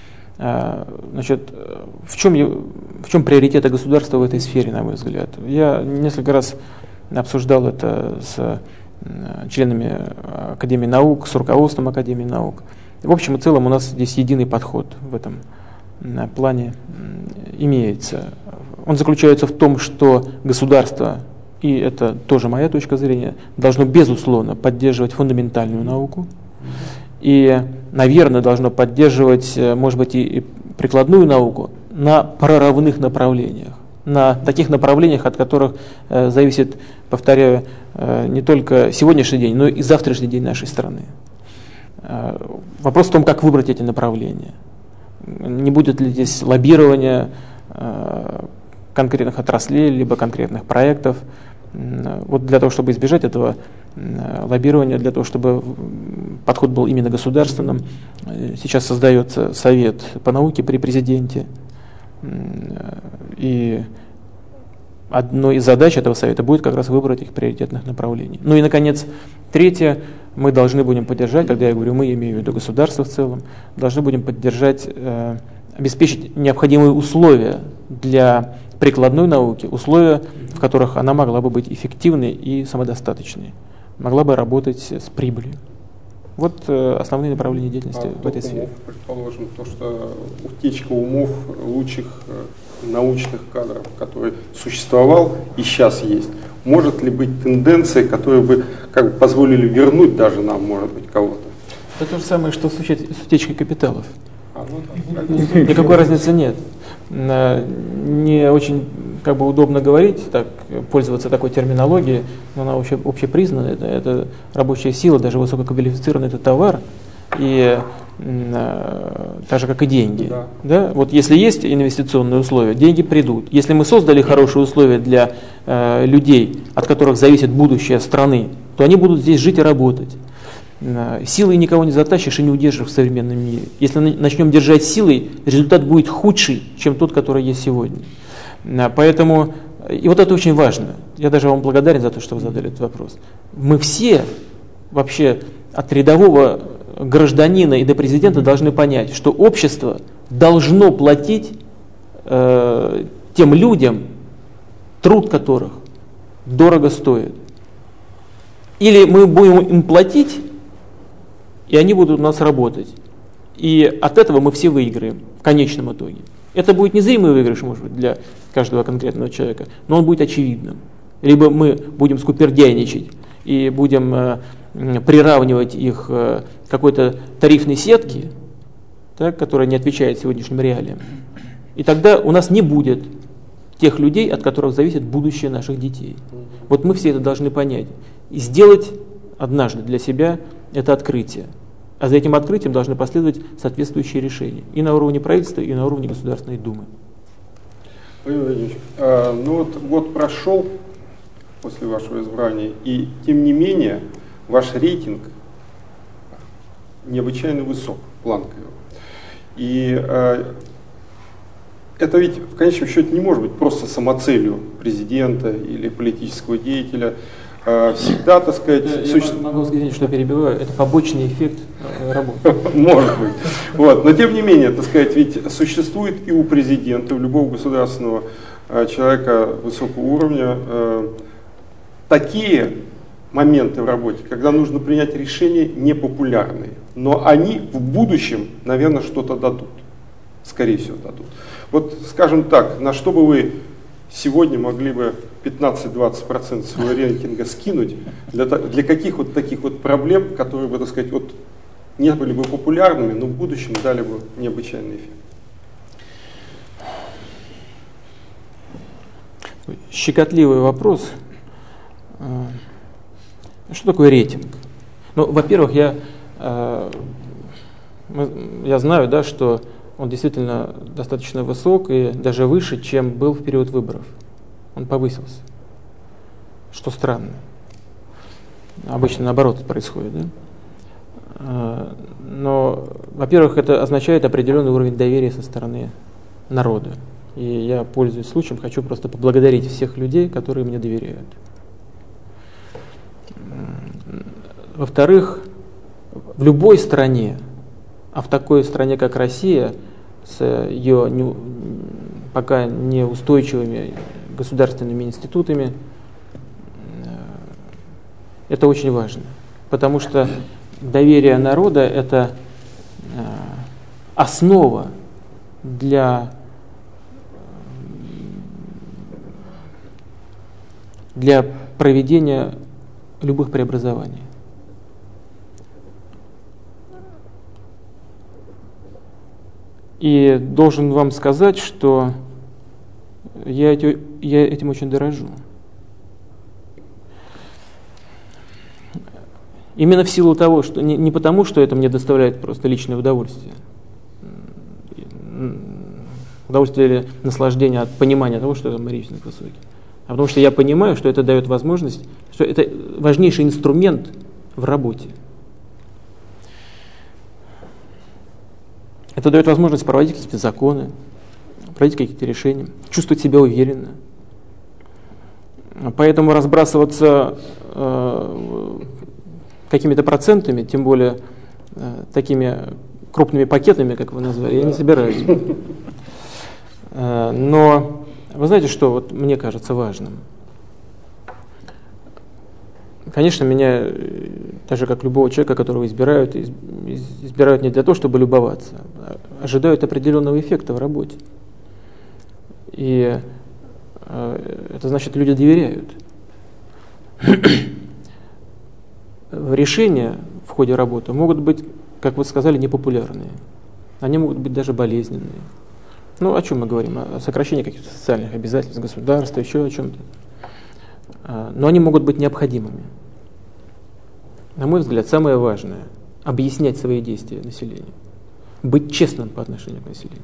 Значит, в чем, в чем приоритеты государства в этой сфере, на мой взгляд? Я несколько раз обсуждал это с членами Академии наук, с руководством Академии наук. В общем и целом у нас здесь единый подход в этом плане имеется. Он заключается в том, что государство, и это тоже моя точка зрения, должно безусловно поддерживать фундаментальную науку и, наверное, должно поддерживать, может быть, и прикладную науку на прорывных направлениях, на таких направлениях, от которых э, зависит, повторяю, э, не только сегодняшний день, но и завтрашний день нашей страны. Э, вопрос в том, как выбрать эти направления. Не будет ли здесь лоббирования э, конкретных отраслей, либо конкретных проектов. Э, вот для того, чтобы избежать этого э, лоббирования, для того, чтобы подход был именно государственным, э, сейчас создается совет по науке при президенте. И одной из задач этого совета будет как раз выбрать их приоритетных направлений. Ну и, наконец, третье, мы должны будем поддержать, когда я говорю мы, я имею в виду государство в целом, должны будем поддержать, э, обеспечить необходимые условия для прикладной науки, условия, в которых она могла бы быть эффективной и самодостаточной, могла бы работать с прибылью. Вот э, основные направления деятельности а в этой сфере.
Умов, предположим, то, что утечка умов лучших э, научных кадров, который существовал и сейчас есть, может ли быть тенденция, которые бы как бы позволили вернуть даже нам, может быть, кого-то?
Это то же самое, что с утечкой капиталов.
А, ну, да,
никакой разницы нет. Не очень как бы удобно говорить, так, пользоваться такой терминологией, но она вообще общепризнана. Это, это рабочая сила, даже высококвалифицированный это товар, и э, так же как и деньги.
Да.
Да? Вот если есть инвестиционные условия, деньги придут. Если мы создали хорошие условия для э, людей, от которых зависит будущее страны, то они будут здесь жить и работать. Силой никого не затащишь и не удержишь в современном мире. Если начнем держать силой, результат будет худший, чем тот, который есть сегодня. Поэтому, и вот это очень важно. Я даже вам благодарен за то, что вы задали этот вопрос. Мы все вообще от рядового гражданина и до президента должны понять, что общество должно платить э, тем людям, труд которых дорого стоит. Или мы будем им платить, и они будут у нас работать. И от этого мы все выиграем в конечном итоге. Это будет незримый выигрыш, может быть, для каждого конкретного человека, но он будет очевидным. Либо мы будем скупердяйничать и будем э, приравнивать их э, к какой-то тарифной сетке, так, которая не отвечает сегодняшним реалиям. И тогда у нас не будет тех людей, от которых зависит будущее наших детей. Вот мы все это должны понять. И сделать однажды для себя это открытие. А за этим открытием должны последовать соответствующие решения. И на уровне правительства, и на уровне Государственной Думы.
Владимир Владимирович, а, ну вот год прошел после вашего избрания, и тем не менее ваш рейтинг необычайно высок, планка его. И а, это ведь в конечном счете не может быть просто самоцелью президента или политического деятеля. Всегда, так сказать...
Я суще... могу сказать, что перебиваю, это побочный эффект работы.
Может быть. Вот. Но тем не менее, так сказать, ведь существует и у президента, у любого государственного человека высокого уровня такие моменты в работе, когда нужно принять решения непопулярные. но они в будущем, наверное, что-то дадут. Скорее всего, дадут. Вот, скажем так, на что бы вы сегодня могли бы пятнадцать-двадцать процентов своего рейтинга скинуть для, для каких вот таких вот проблем, которые бы, так сказать, вот не были бы популярными, но в будущем дали бы необычайный эффект?
Щекотливый вопрос. Что такое рейтинг? Ну, во-первых, я, я знаю, да, что он действительно достаточно высок и даже выше, чем был в период выборов. Он повысился. Что странно. Обычно наоборот происходит. Да? Но, во-первых, это означает определенный уровень доверия со стороны народа. И я, пользуясь случаем, хочу просто поблагодарить всех людей, которые мне доверяют. Во-вторых, в любой стране, а в такой стране, как Россия, с ее не, пока неустойчивыми государственными институтами, это очень важно. Потому что доверие народа – это основа для, для проведения любых преобразований. И должен вам сказать, что я, эти, я этим очень дорожу. Именно в силу того, что не, не потому, что это мне доставляет просто личное удовольствие, удовольствие или наслаждение от понимания того, что это мой рейтинг высокий, а потому что я понимаю, что это дает возможность, что это важнейший инструмент в работе. Это дает возможность проводить какие-то законы, проводить какие-то решения, чувствовать себя уверенно. Поэтому разбрасываться э, какими-то процентами, тем более э, такими крупными пакетами, как вы назвали, я не собираюсь. Э, но вы знаете, что вот мне кажется важным? Конечно, меня, так же как любого человека, которого избирают, избирают не для того, чтобы любоваться, а ожидают определенного эффекта в работе. И э, это значит, люди доверяют. Решения в ходе работы могут быть, как вы сказали, непопулярные. Они могут быть даже болезненные. Ну, о чем мы говорим? О сокращении каких-то социальных обязательств государства, еще о чем-то. Но они могут быть необходимыми. На мой взгляд, самое важное – объяснять свои действия населению, быть честным по отношению к населению.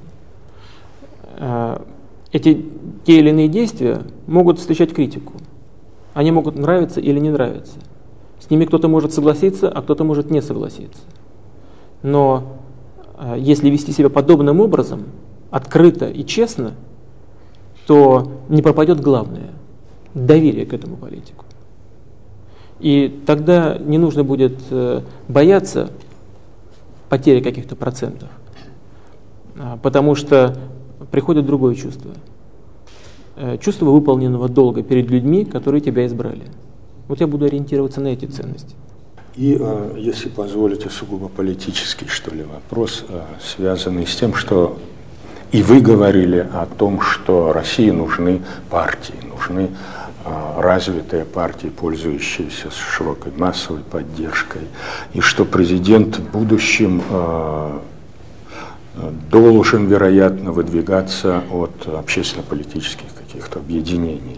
Эти те или иные действия могут встречать критику. Они могут нравиться или не нравиться. С ними кто-то может согласиться, а кто-то может не согласиться. Но если вести себя подобным образом, открыто и честно, то не пропадет главное – доверие к этому политику. И тогда не нужно будет бояться потери каких-то процентов, потому что приходит другое чувство. Чувство выполненного долга перед людьми, которые тебя избрали. Вот я буду ориентироваться на эти ценности.
И, если позволите, сугубо политический, что ли, вопрос, связанный с тем, что и вы говорили о том, что России нужны партии, нужны развитые партии, пользующиеся широкой массовой поддержкой, и что президент в будущем э, должен, вероятно, выдвигаться от общественно-политических каких-то объединений.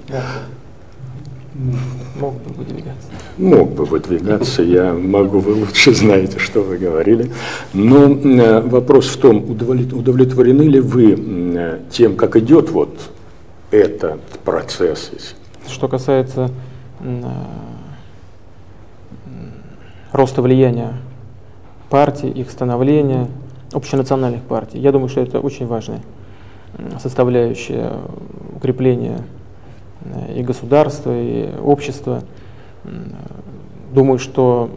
Мог бы выдвигаться.
Мог бы выдвигаться, я могу, вы лучше знаете, что вы говорили. Но э, вопрос в том, удовлетворены ли вы э, тем, как идет вот этот процесс.
Что касается э, роста влияния партий, их становления, общенациональных партий, я думаю, что это очень важная составляющая укрепления и государства, и общества. Думаю, что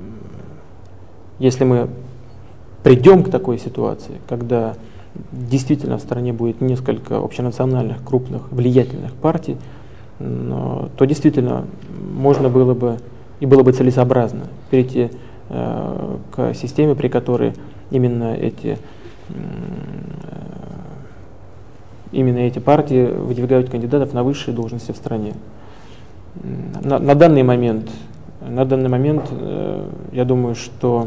если мы придем к такой ситуации, когда действительно в стране будет несколько общенациональных, крупных, влиятельных партий, то действительно можно было бы и было бы целесообразно перейти к системе, при которой именно эти, именно эти партии выдвигают кандидатов на высшие должности в стране. На, на данный момент, на данный момент я думаю, что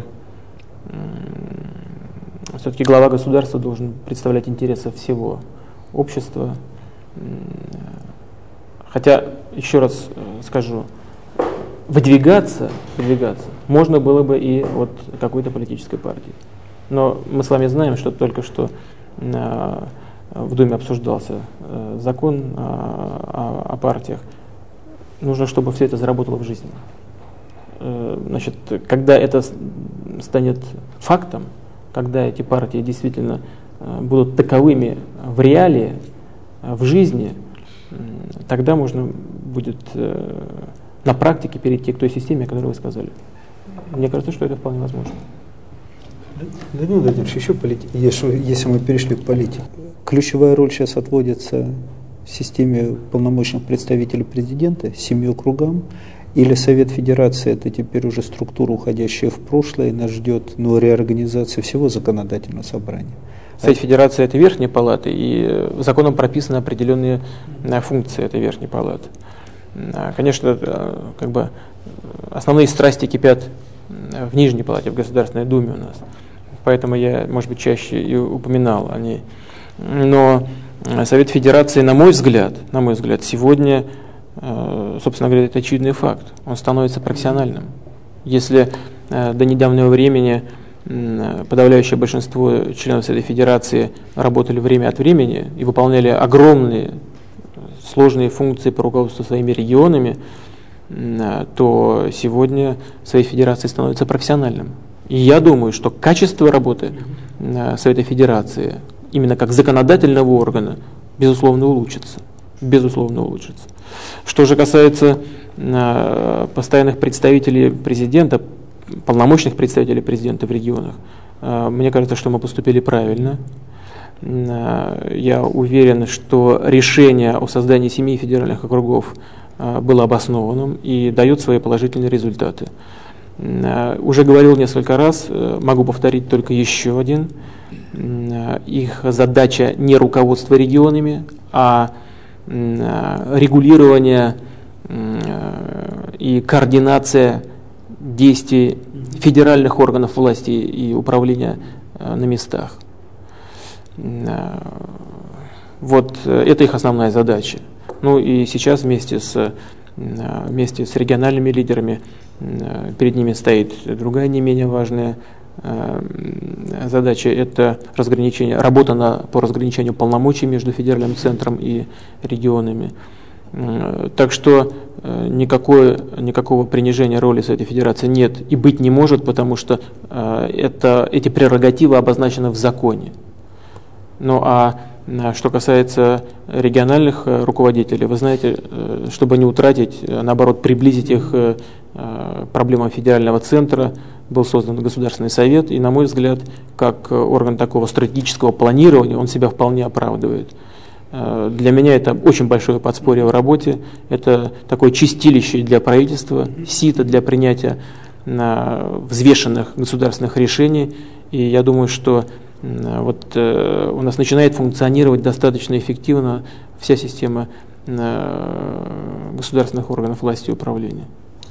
все-таки глава государства должен представлять интересы всего общества. Хотя, еще раз скажу, выдвигаться, выдвигаться можно было бы и от какой-то политической партии. Но мы с вами знаем, что только что в Думе обсуждался закон о, о партиях. Нужно, чтобы все это заработало в жизни. Значит, когда это станет фактом, когда эти партии действительно будут таковыми в реалии, в жизни, тогда можно будет на практике перейти к той системе, о которой вы сказали. Мне кажется, что это вполне возможно.
Данил Владимирович, еще полити... если, если мы перешли к политике, ключевая роль сейчас отводится в системе полномочных представителей президента, семи округам, или Совет Федерации — это теперь уже структура, уходящая в прошлое, и нас ждет ну, реорганизация всего законодательного собрания?
Совет Федерации — это верхняя палата, и законом прописаны определенные функции этой верхней палаты. Конечно, как бы основные страсти кипят в Нижней палате, в Государственной Думе у нас. Поэтому я, может быть, чаще и упоминал о ней. Но Совет Федерации, на мой взгляд, на мой взгляд, сегодня, собственно говоря, это очевидный факт. Он становится профессиональным. Если до недавнего времени подавляющее большинство членов Совета Федерации работали время от времени и выполняли огромные сложные функции по руководству своими регионами, то сегодня Совет Федерации становится профессиональным. И я думаю, что качество работы Совета Федерации, именно как законодательного органа, безусловно улучшится. Безусловно улучшится. Что же касается постоянных представителей президента, полномочных представителей президента в регионах, мне кажется, что мы поступили правильно. Я уверен, что решение о создании семи федеральных округов было обоснованным и дает свои положительные результаты. Уже говорил несколько раз, могу повторить только еще один. Их задача не руководство регионами, а регулирование и координация действий федеральных органов власти и управления на местах. Вот это их основная задача. Ну и сейчас вместе с, вместе с региональными лидерами перед ними стоит другая не менее важная задача. Это разграничение, работа на, по разграничению полномочий между федеральным центром и регионами. Так что никакое, никакого принижения роли Совета Федерации нет и быть не может, потому что это, эти прерогативы обозначены в законе. Ну а что касается региональных руководителей, вы знаете, чтобы не утратить, наоборот, приблизить их к проблемам федерального центра, был создан Государственный совет, и, на мой взгляд, как орган такого стратегического планирования, он себя вполне оправдывает. Для меня это очень большое подспорье в работе, это такое чистилище для правительства, сито для принятия взвешенных государственных решений, и я думаю, что вот э, у нас начинает функционировать достаточно эффективно вся система э, государственных органов власти и управления.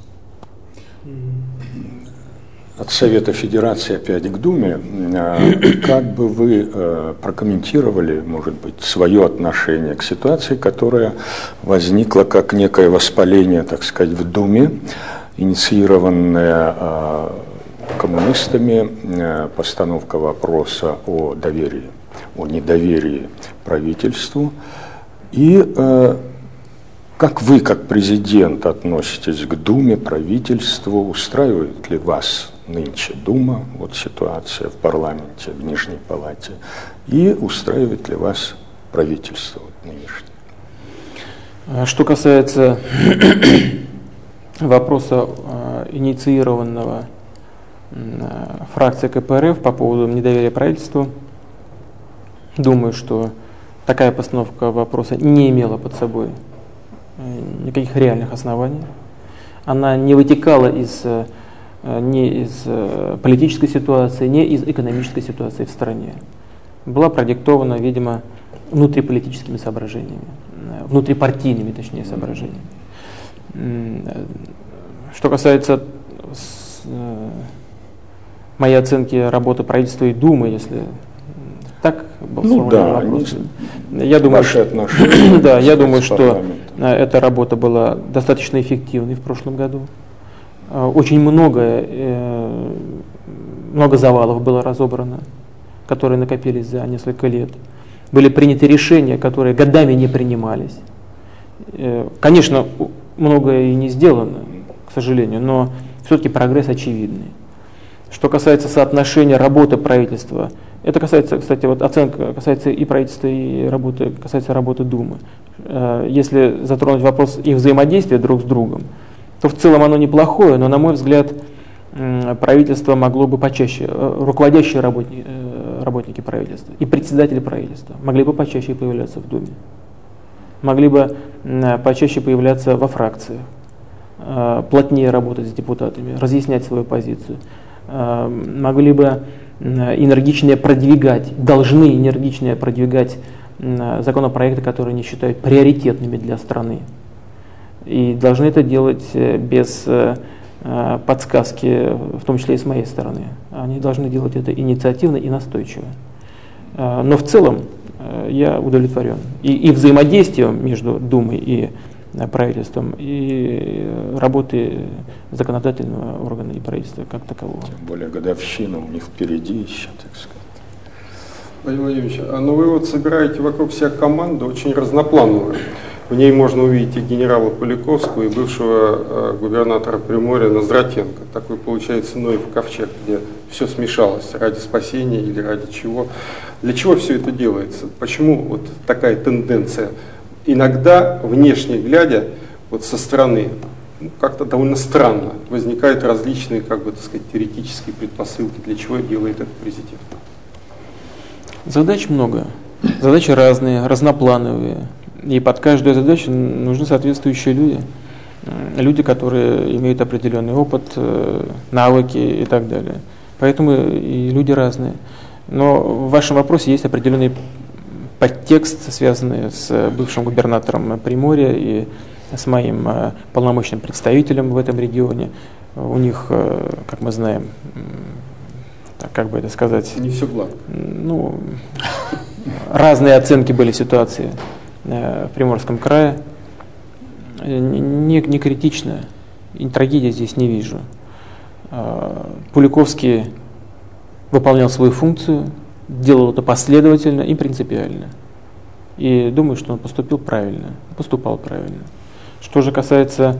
От Совета Федерации опять к Думе. Как бы вы э, прокомментировали, может быть, свое отношение к ситуации, которая возникла как некое воспаление, так сказать, в Думе, инициированное э, коммунистами, постановка вопроса о доверии, о недоверии правительству. И э, как вы, как президент, относитесь к Думе, правительству? Устраивает ли вас нынче Дума, вот ситуация в парламенте, в Нижней палате? И устраивает ли вас правительство вот, нынешнее?
Что касается вопроса, инициированного фракция ка пэ эр эф по поводу недоверия правительству, думаю, что такая постановка вопроса не имела под собой никаких реальных оснований. Она не вытекала из ни из политической ситуации, ни из экономической ситуации в стране. Была продиктована, видимо, внутриполитическими соображениями, внутрипартийными, точнее, соображениями. Что касается моей оценки работы правительства и Думы, если так был
ну, да,
вопрос, я думаю,
ваши отношения.
Да, я думаю, что эта работа была достаточно эффективной в прошлом году. Очень много, много завалов было разобрано, которые накопились за несколько лет. Были приняты решения, которые годами не принимались. Конечно, многое и не сделано, к сожалению, но все-таки прогресс очевидный. Что касается соотношения работы правительства, это касается, кстати, вот оценка касается и правительства, и работы, касается работы Думы. Если затронуть вопрос их взаимодействия друг с другом, то в целом оно неплохое, но, на мой взгляд, правительство могло бы почаще, руководящие работники, работники правительства и председатели правительства могли бы почаще появляться в Думе, могли бы почаще появляться во фракциях, плотнее работать с депутатами, разъяснять свою позицию, могли бы энергичнее продвигать, должны энергичнее продвигать законопроекты, которые они считают приоритетными для страны. И должны это делать без подсказки, в том числе и с моей стороны. Они должны делать это инициативно и настойчиво. Но в целом я удовлетворен. И, и взаимодействием между Думой и правительством, и работы законодательного органа и правительства как такового.
Тем более годовщина у них впереди еще, так сказать.
Владимир Владимирович, а ну вы вот собираете вокруг себя команду очень разноплановую. В ней можно увидеть и генерала Поляковского, и бывшего э, губернатора Приморья Ноздратенко. Такой получается Ноев ковчег, где все смешалось ради спасения или ради чего. Для чего все это делается? Почему вот такая тенденция? Иногда, внешне глядя, вот со стороны, ну, как-то довольно странно возникают различные, как бы, так сказать, теоретические предпосылки, для чего делает этот президент.
Задач много, задачи разные, разноплановые. И под каждую задачу нужны соответствующие люди. Люди, которые имеют определенный опыт, навыки и так далее. Поэтому и люди разные. Но в вашем вопросе есть определенный подтекст, связанный с бывшим губернатором Приморья и с моим полномочным представителем в этом регионе. У них, как мы знаем, так, как бы это сказать,
не все гладко.
Ну, разные оценки были ситуации в Приморском крае. Не, не критично, и трагедии здесь не вижу. Поляковский выполнял свою функцию, делал это последовательно и принципиально. И думаю, что он поступил правильно, поступал правильно. Что же касается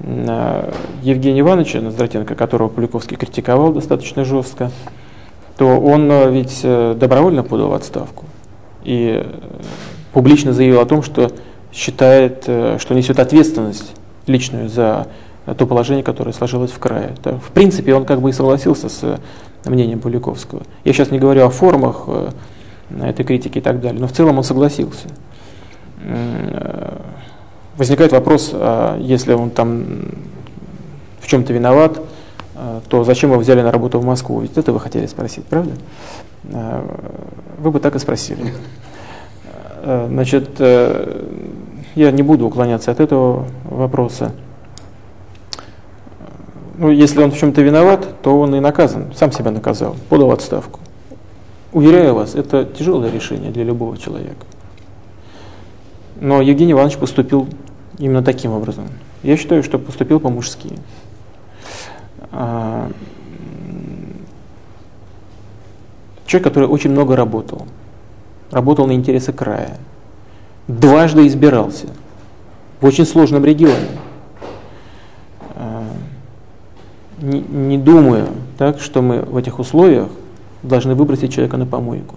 Евгения Ивановича Ноздратенко, которого Поляковский критиковал достаточно жестко, то он ведь добровольно подал в отставку и публично заявил о том, что считает, что несет ответственность личную за то положение, которое сложилось в крае. В принципе, он как бы и согласился с мнением Поляковского. Я сейчас не говорю о формах этой критики и так далее, но в целом он согласился. Возникает вопрос, если он там в чем-то виноват, то зачем его взяли на работу в Москву? Ведь это вы хотели спросить, правда? Вы бы так и спросили. Значит, я не буду уклоняться от этого вопроса. Ну, если он в чем-то виноват, то он и наказан, сам себя наказал, подал в отставку. Уверяю вас, это тяжелое решение для любого человека. Но Евгений Иванович поступил именно таким образом. Я считаю, что поступил по-мужски. Человек, который очень много работал, работал на интересы края, дважды избирался в очень сложном регионе. Не, не думаю, так, что мы в этих условиях должны выбросить человека на помойку.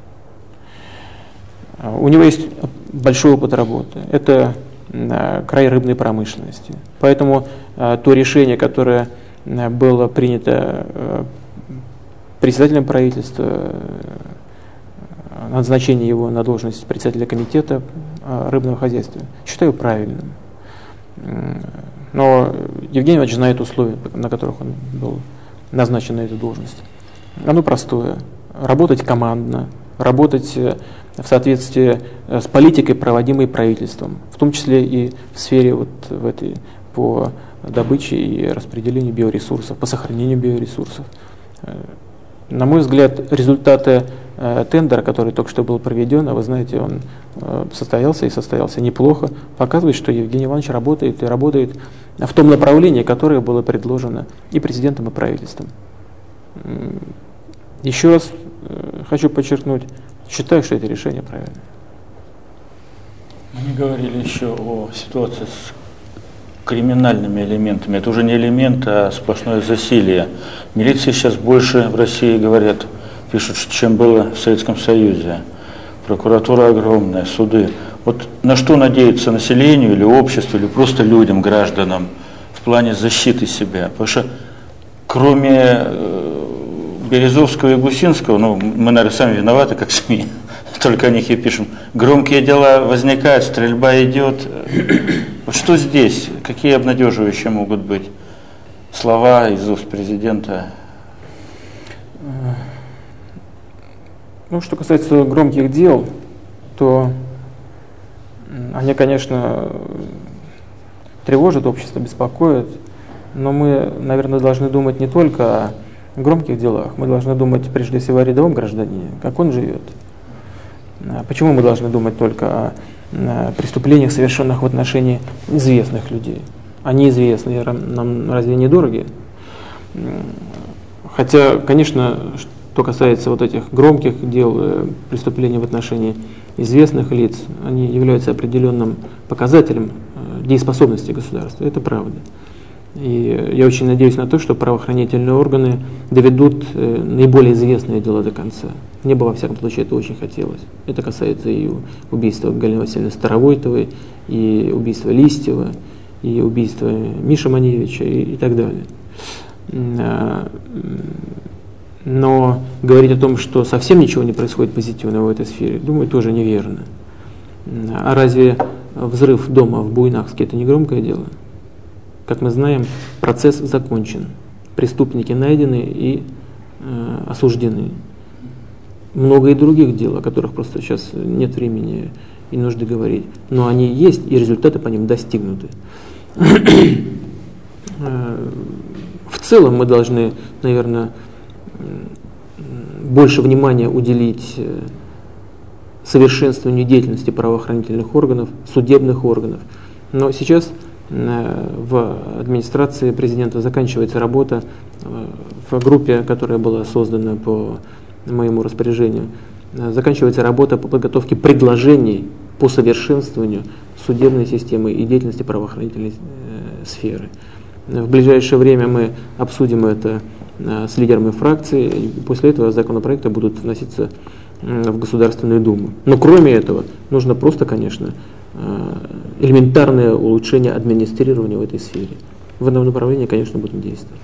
У него есть большой опыт работы. Это край рыбной промышленности. Поэтому то решение, которое было принято председателем правительства, назначение его на должность председателя комитета рыбного хозяйства, считаю правильным. Но Евгений Иванович знает условия, на которых он был назначен на эту должность. Оно простое. Работать командно, работать в соответствии с политикой, проводимой правительством, в том числе и в сфере вот в этой, по добыче и распределению биоресурсов, по сохранению биоресурсов. На мой взгляд, результаты э, тендера, который только что был проведен, а вы знаете, он э, состоялся и состоялся неплохо, показывает, что Евгений Иванович работает и работает в том направлении, которое было предложено и президентом, и правительством. Еще раз э, хочу подчеркнуть, считаю, что это решение правильное.
Мы не говорили еще о ситуации с криминальными элементами. Это уже не элемент, а сплошное засилье. Милиции сейчас больше в России, говорят, пишут, чем было в Советском Союзе. Прокуратура огромная, суды. Вот на что надеяться населению или обществу, или просто людям, гражданам в плане защиты себя? Потому что кроме Березовского и Гусинского, ну, мы, наверное, сами виноваты, как СМИ, только о них и пишем. Громкие дела возникают, стрельба идет. Вот что здесь? Какие обнадеживающие могут быть слова из уст президента?
Ну, что касается громких дел, то они, конечно, тревожат общество, беспокоят, но мы, наверное, должны думать не только о громких делах, мы должны думать прежде всего о рядовом гражданине, как он живет. Почему мы должны думать только о преступлениях, совершенных в отношении известных людей? Они известные, нам разве не дороги? Хотя, конечно, что касается вот этих громких дел, преступлений в отношении известных лиц, они являются определенным показателем дееспособности государства. Это правда. И я очень надеюсь на то, что правоохранительные органы доведут наиболее известные дела до конца. Мне бы, во всяком случае, это очень хотелось. Это касается и убийства Галины Васильевны Старовойтовой, и убийства Листьева, и убийства Миши Маневича, и, и так далее. Но говорить о том, что совсем ничего не происходит позитивного в этой сфере, думаю, тоже неверно. А разве взрыв дома в Буйнакске – это не громкое дело? Как мы знаем, процесс закончен. Преступники найдены и э, осуждены. Много и других дел, о которых просто сейчас нет времени и нужды говорить. Но они есть, и результаты по ним достигнуты. В целом мы должны, наверное, больше внимания уделить совершенствованию деятельности правоохранительных органов, судебных органов. Но сейчас в администрации президента заканчивается работа в группе, которая была создана по моему распоряжению. Заканчивается работа по подготовке предложений по совершенствованию судебной системы и деятельности правоохранительной сферы. В ближайшее время мы обсудим это с лидерами фракции, и после этого законопроекты будут вноситься в Государственную Думу. Но кроме этого, нужно просто, конечно, элементарное улучшение администрирования в этой сфере. В этом направлении, конечно, будем действовать.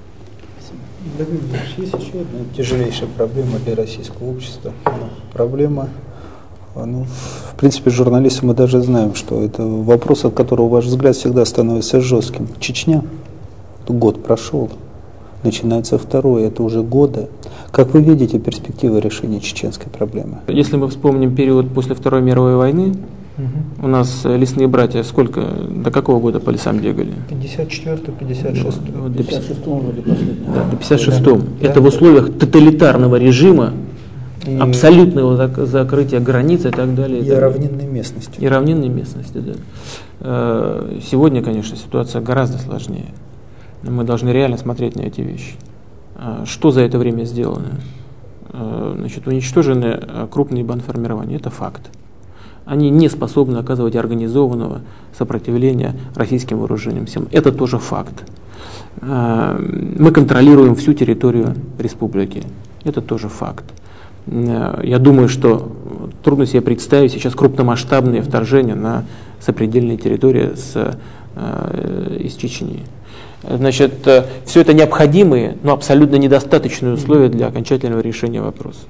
Есть еще одна тяжелейшая проблема для российского общества. Проблема, ну, в принципе, журналисты мы даже знаем, что это вопрос, от которого ваш взгляд всегда становится жестким. Чечня. Год прошел, начинается второй, это уже годы. Как вы видите перспективы решения чеченской проблемы?
Если мы вспомним период после Второй мировой войны, угу. У нас лесные братья сколько, до какого года по лесам бегали?
пятьдесят четвёртый — пятьдесят шестой.
Вот, до
пятьдесят шестом вроде последний.
Да, до пятьдесят шестом.
Да.
Это в условиях тоталитарного режима,
и
абсолютного зак- закрытия границ и так далее.
И,
и так
равнинной местности.
И равнинной местности, да. Сегодня, конечно, ситуация гораздо сложнее. Мы должны реально смотреть на эти вещи. Что за это время сделано? Значит, уничтожены крупные бандформирования, это факт. Они не способны оказывать организованного сопротивления российским вооруженным силам. Это тоже факт. Мы контролируем всю территорию республики. Это тоже факт. Я думаю, что трудно себе представить сейчас крупномасштабные вторжения на сопредельные территории с, из Чечни. Значит, все это необходимые, но абсолютно недостаточные условия для окончательного решения вопроса.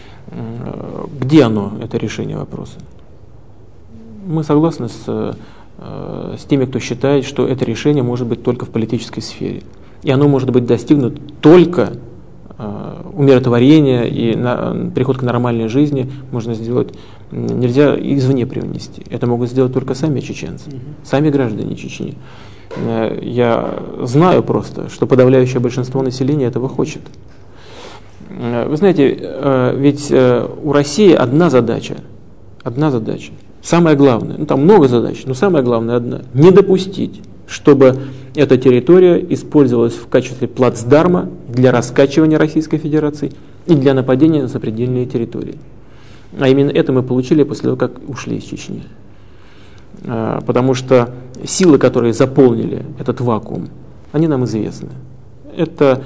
Где оно, это решение вопроса? Мы согласны с э, с теми, кто считает, что это решение может быть только в политической сфере. И оно может быть достигнуто только э, умиротворения и на, приход к нормальной жизни можно сделать, нельзя извне привнести. Это могут сделать только сами чеченцы, сами граждане Чечни. Э, я знаю просто, что подавляющее большинство населения этого хочет. Э, вы знаете, э, ведь э, у России одна задача, одна задача, самое главное, ну там много задач, но самое главное одна, не допустить, чтобы эта территория использовалась в качестве плацдарма для раскачивания Российской Федерации и для нападения на сопредельные территории. А именно это мы получили после того, как ушли из Чечни. Потому что силы, которые заполнили этот вакуум, они нам известны. Это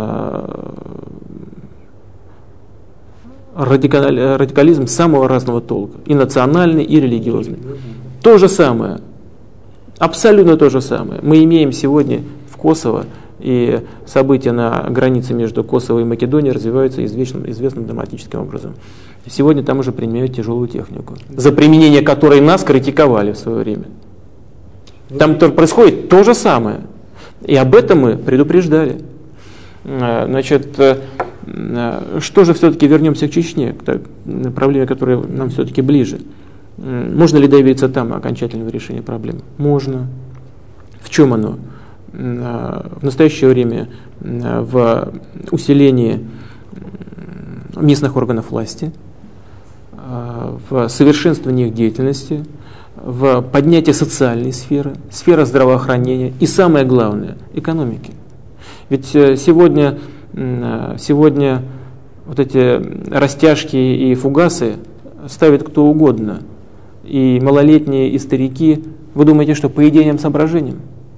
радикализм самого разного толка, и национальный, и религиозный. То же самое. Абсолютно то же самое. Мы имеем сегодня в Косово, и события на границе между Косово и Македонией развиваются известным, известным драматическим образом. Сегодня там уже применяют тяжелую технику, за применение которой нас критиковали в свое время. Там происходит то же самое. И об этом мы предупреждали. Значит, что же все-таки, вернемся к Чечне, к проблеме, которая нам все-таки ближе. Можно ли добиться там окончательного решения проблемы? Можно. В чем оно? В настоящее время в усилении местных органов власти, в совершенствовании их деятельности, в поднятии социальной сферы, сферы здравоохранения и, самое главное, экономики. Ведь сегодня, сегодня вот эти растяжки и фугасы ставит кто угодно. И малолетние, и старики, вы думаете, что по идейным соображениям?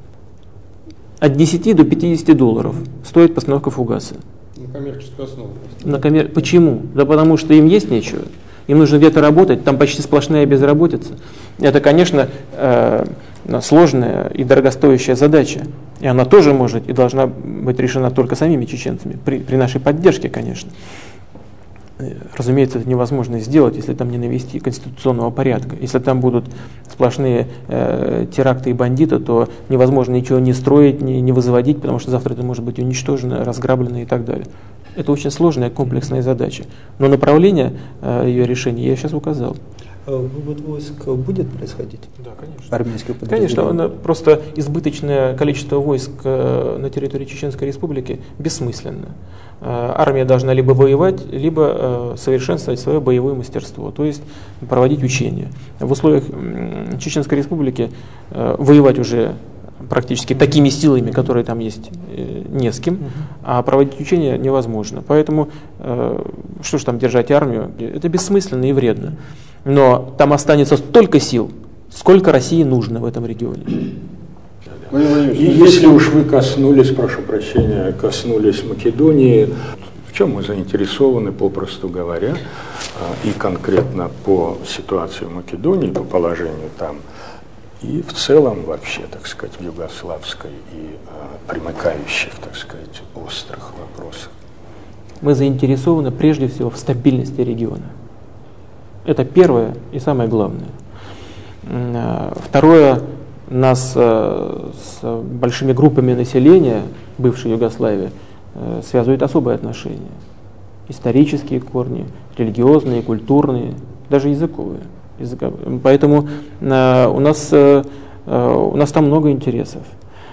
От десяти до пятидесяти долларов стоит постановка фугаса.
На коммерческую основу.
На коммер... Почему? Да потому что им есть нечего. Им нужно где-то работать, там почти сплошная безработица. Это, конечно, э, сложная и дорогостоящая задача. И она тоже может и должна быть решена только самими чеченцами, при, при нашей поддержке, конечно. Разумеется, это невозможно сделать, если там не навести конституционного порядка. Если там будут сплошные э, теракты и бандиты, то невозможно ничего не строить, не, не возводить, потому что завтра это может быть уничтожено, разграблено и так далее. Это очень сложная, комплексная задача. Но направление э, ее решения я сейчас указал.
Вывод войск будет происходить?
Да, конечно.
Армейское подразделение?
Конечно, просто избыточное количество войск на территории Чеченской Республики бессмысленно. Армия должна либо воевать, либо совершенствовать свое боевое мастерство, то есть проводить учения. В условиях Чеченской Республики воевать уже практически такими силами, которые там есть, не с кем, а проводить учения невозможно. Поэтому что ж там держать армию, это бессмысленно и вредно. Но там останется столько сил, сколько России нужно в этом регионе.
И если уж вы коснулись, прошу прощения, коснулись Македонии, в чем мы заинтересованы, попросту говоря, и конкретно по ситуации в Македонии, по положению там, и в целом вообще, так сказать, в югославской и примыкающих, так сказать, острых вопросах.
Мы заинтересованы прежде всего в стабильности региона. Это первое и самое главное. Второе, нас с большими группами населения бывшей Югославии связывают особые отношения. Исторические корни, религиозные, культурные, даже языковые. языковые. Поэтому у нас, у нас там много интересов.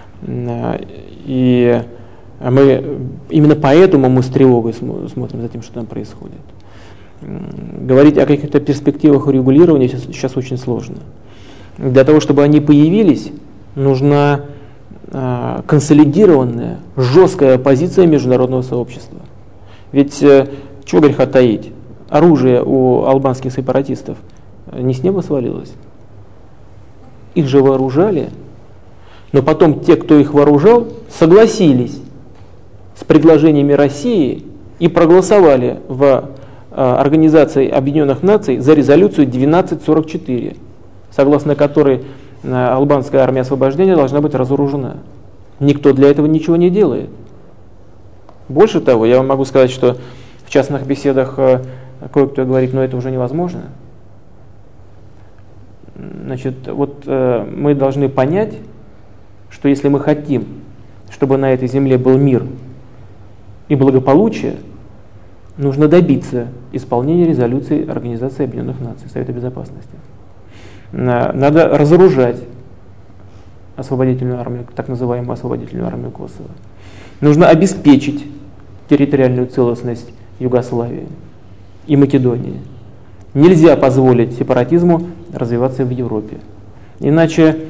И мы, именно поэтому мы с тревогой смотрим за тем, что там происходит. Говорить о каких-то перспективах урегулирования сейчас, сейчас очень сложно. Для того, чтобы они появились, нужна э, консолидированная, жесткая позиция международного сообщества. Ведь, э, чего греха таить, оружие у албанских сепаратистов не с неба свалилось. Их же вооружали, но потом те, кто их вооружал, согласились с предложениями России и проголосовали в Организации Объединенных Наций за резолюцию двенадцать сорок четыре, согласно которой албанская армия освобождения должна быть разоружена. Никто для этого ничего не делает. Больше того, я вам могу сказать, что в частных беседах кое-кто говорит, но это уже невозможно. Значит, вот э, мы должны понять, что если мы хотим, чтобы на этой земле был мир и благополучие, нужно добиться исполнения резолюции Организации Объединенных Наций, Совета Безопасности. Надо разоружать освободительную армию, так называемую освободительную армию Косово. Нужно обеспечить территориальную целостность Югославии и Македонии. Нельзя позволить сепаратизму развиваться в Европе. Иначе,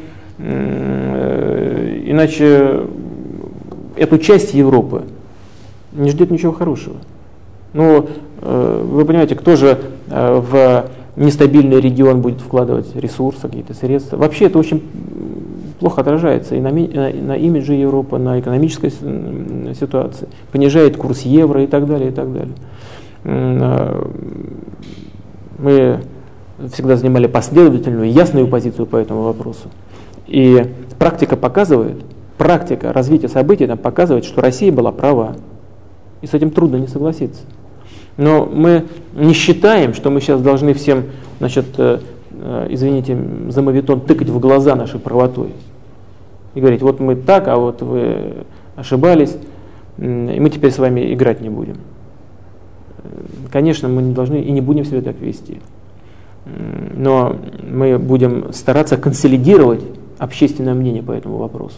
э, иначе эту часть Европы не ждет ничего хорошего. Ну, э, вы понимаете, кто же э, в нестабильный регион будет вкладывать ресурсы, какие-то средства? Вообще это очень плохо отражается и на, на, на имидже Европы, на экономической ситуации. Понижает курс евро и так далее, и так далее. Мы всегда занимали последовательную и ясную позицию по этому вопросу. И практика показывает, практика развития событий нам показывает, что Россия была права. И с этим трудно не согласиться. Но мы не считаем, что мы сейчас должны всем, значит, э, э, извините за моветон, тыкать в глаза нашей правотой. И говорить, вот мы так, а вот вы ошибались, и мы теперь с вами играть не будем. Конечно, мы не должны и не будем себя так вести. Но мы будем стараться консолидировать общественное мнение по этому вопросу.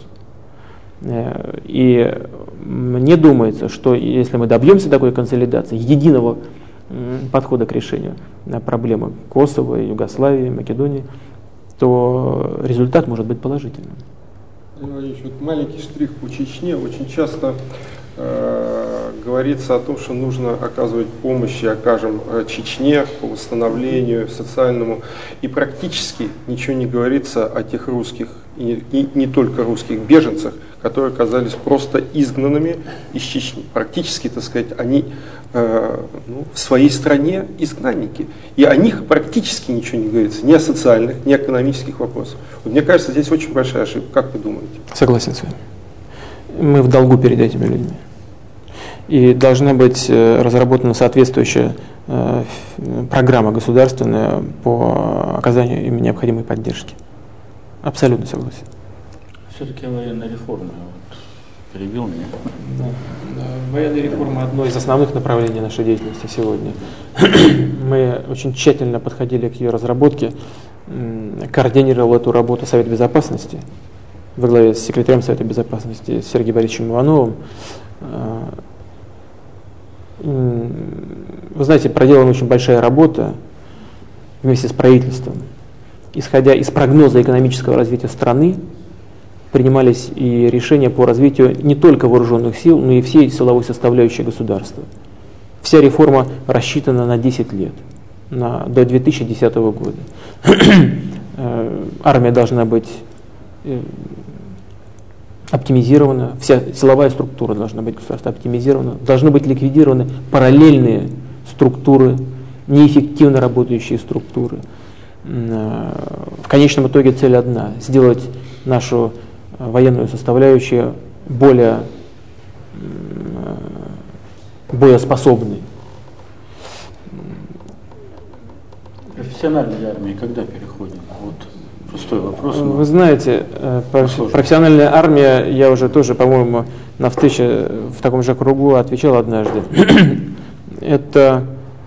И мне думается, что если мы добьемся такой консолидации, единого подхода к решению проблемы Косово, Югославии, Македонии, то результат может быть положительным.
Вот маленький штрих по Чечне. Очень часто э, говорится о том, что нужно оказывать помощь и окажем Чечне по восстановлению социальному. И практически ничего не говорится о тех русских, и, и не только русских беженцах, которые оказались просто изгнанными из Чечни. Практически, так сказать, они э, ну, в своей стране изгнанники. И о них практически ничего не говорится, ни о социальных, ни о экономических вопросах. Вот мне кажется, здесь очень большая ошибка. Как вы думаете?
Согласен с вами. Мы в долгу перед этими людьми. И должна быть разработана соответствующая э, программа государственная по оказанию им необходимой поддержки. Абсолютно согласен.
Все-таки военная реформа вот, перебил меня.
Да. Да. Военная реформа – одно из основных направлений нашей деятельности сегодня. Мы очень тщательно подходили к ее разработке, координировал эту работу Совет Безопасности во главе с секретарем Совета Безопасности Сергеем Борисовичем Ивановым. Вы знаете, проделана очень большая работа вместе с правительством. Исходя из прогноза экономического развития страны, принимались и решения по развитию не только вооруженных сил, но и всей силовой составляющей государства. Вся реформа рассчитана на десять лет, на, до две тысячи десятого года. Армия должна быть оптимизирована, вся силовая структура должна быть государства оптимизирована, должны быть ликвидированы параллельные структуры, неэффективно работающие структуры. В конечном итоге цель одна – сделать нашу военную составляющую более боеспособной.
Профессиональной армии когда переходим? Вот простой вопрос.
Вы знаете, профессиональная армия, я уже тоже, по-моему, на встрече в таком же кругу отвечал однажды. Это,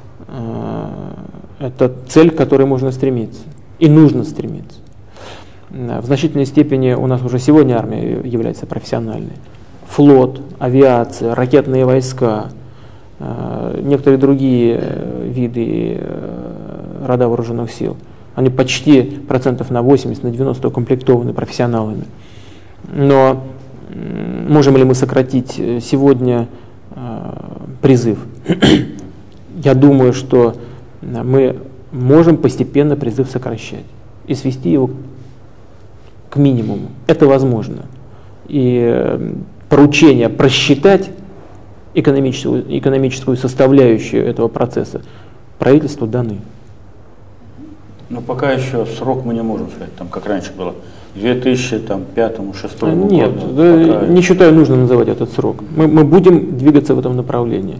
это цель, к которой можно стремиться и нужно стремиться. В значительной степени у нас уже сегодня армия является профессиональной. Флот, авиация, ракетные войска, некоторые другие виды рода вооруженных сил, они почти процентов на восемьдесят, на девяносто укомплектованы профессионалами. Но можем ли мы сократить сегодня призыв? Я думаю, что мы можем постепенно призыв сокращать и свести его к минимуму. Это возможно. И поручение просчитать экономическую, экономическую составляющую этого процесса правительству даны.
Но пока еще срок мы не можем сказать, там, как раньше было, две тысячи пятому, шестому
Нет,
году.
да,
пока...
не считаю нужно называть этот срок. Мы, мы будем двигаться в этом направлении.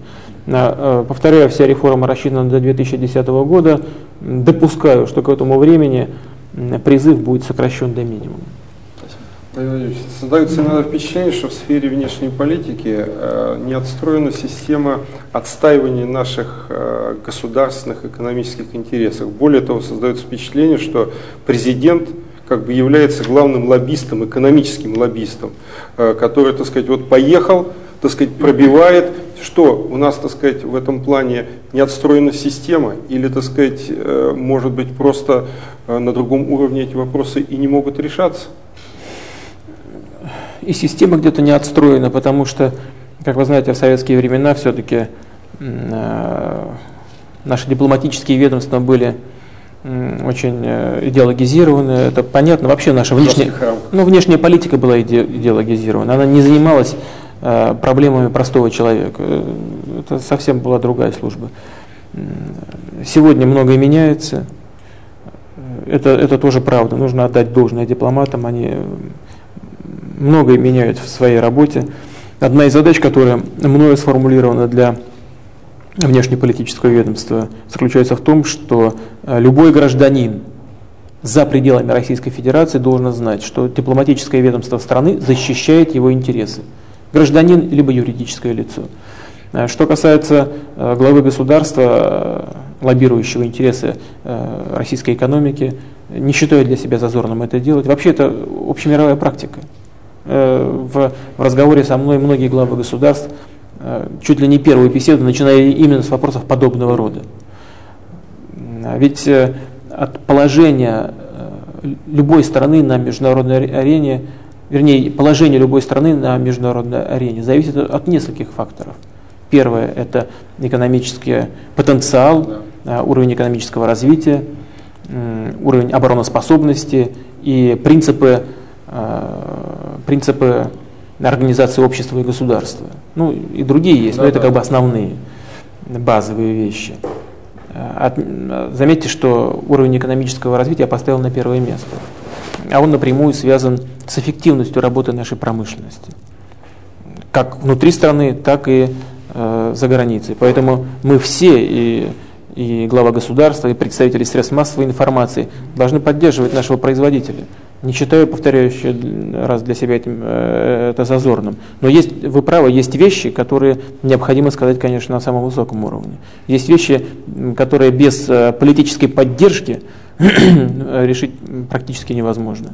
Повторяю, вся реформа рассчитана до две тысячи десятого года. Допускаю, что к этому времени призыв будет сокращен до минимума.
Создается иногда впечатление, что в сфере внешней политики э, не отстроена система отстаивания наших э, государственных экономических интересов. Более того, создается впечатление, что президент как бы является главным лоббистом, экономическим лоббистом, э, который, так сказать, вот поехал, так сказать, пробивает. Что у нас, так сказать, в этом плане не отстроена система или, так сказать, э, может быть, просто э, на другом уровне эти вопросы и не могут решаться?
И система где-то не отстроена, потому что, как вы знаете, в советские времена все-таки э, наши дипломатические ведомства были э, очень э, идеологизированы. Это понятно. Вообще наша внешняя, ну, внешняя политика была иде, идеологизирована. Она не занималась э, проблемами простого человека. Это совсем была другая служба. Сегодня многое меняется. Это, это тоже правда. Нужно отдать должное дипломатам. Они многое меняют в своей работе. Одна из задач, которая мною сформулирована для внешнеполитического ведомства, заключается в том, что любой гражданин за пределами Российской Федерации должен знать, что дипломатическое ведомство страны защищает его интересы. Гражданин либо юридическое лицо. Что касается главы государства, лоббирующего интересы российской экономики, не считаю для себя зазорным это делать. Вообще это общемировая практика. В, в разговоре со мной многие главы государств чуть ли не первую беседу начинали именно с вопросов подобного рода. Ведь от положения любой страны на международной арене, вернее, положение любой страны на международной арене зависит от нескольких факторов. Первое – это экономический потенциал, уровень экономического развития, уровень обороноспособности и принципы принципы организации общества и государства. Ну и другие есть, да, но это да. как бы основные, базовые вещи. От, заметьте, что уровень экономического развития я поставил на первое место. А он напрямую связан с эффективностью работы нашей промышленности. Как внутри страны, так и э, за границей. Поэтому мы все, и, и глава государства, и представители средств массовой информации, должны поддерживать нашего производителя. Не считаю, повторяю еще раз для себя этим, э, это зазорным. Но есть, вы правы, есть вещи, которые необходимо сказать, конечно, на самом высоком уровне. Есть вещи, которые без э, политической поддержки решить практически невозможно.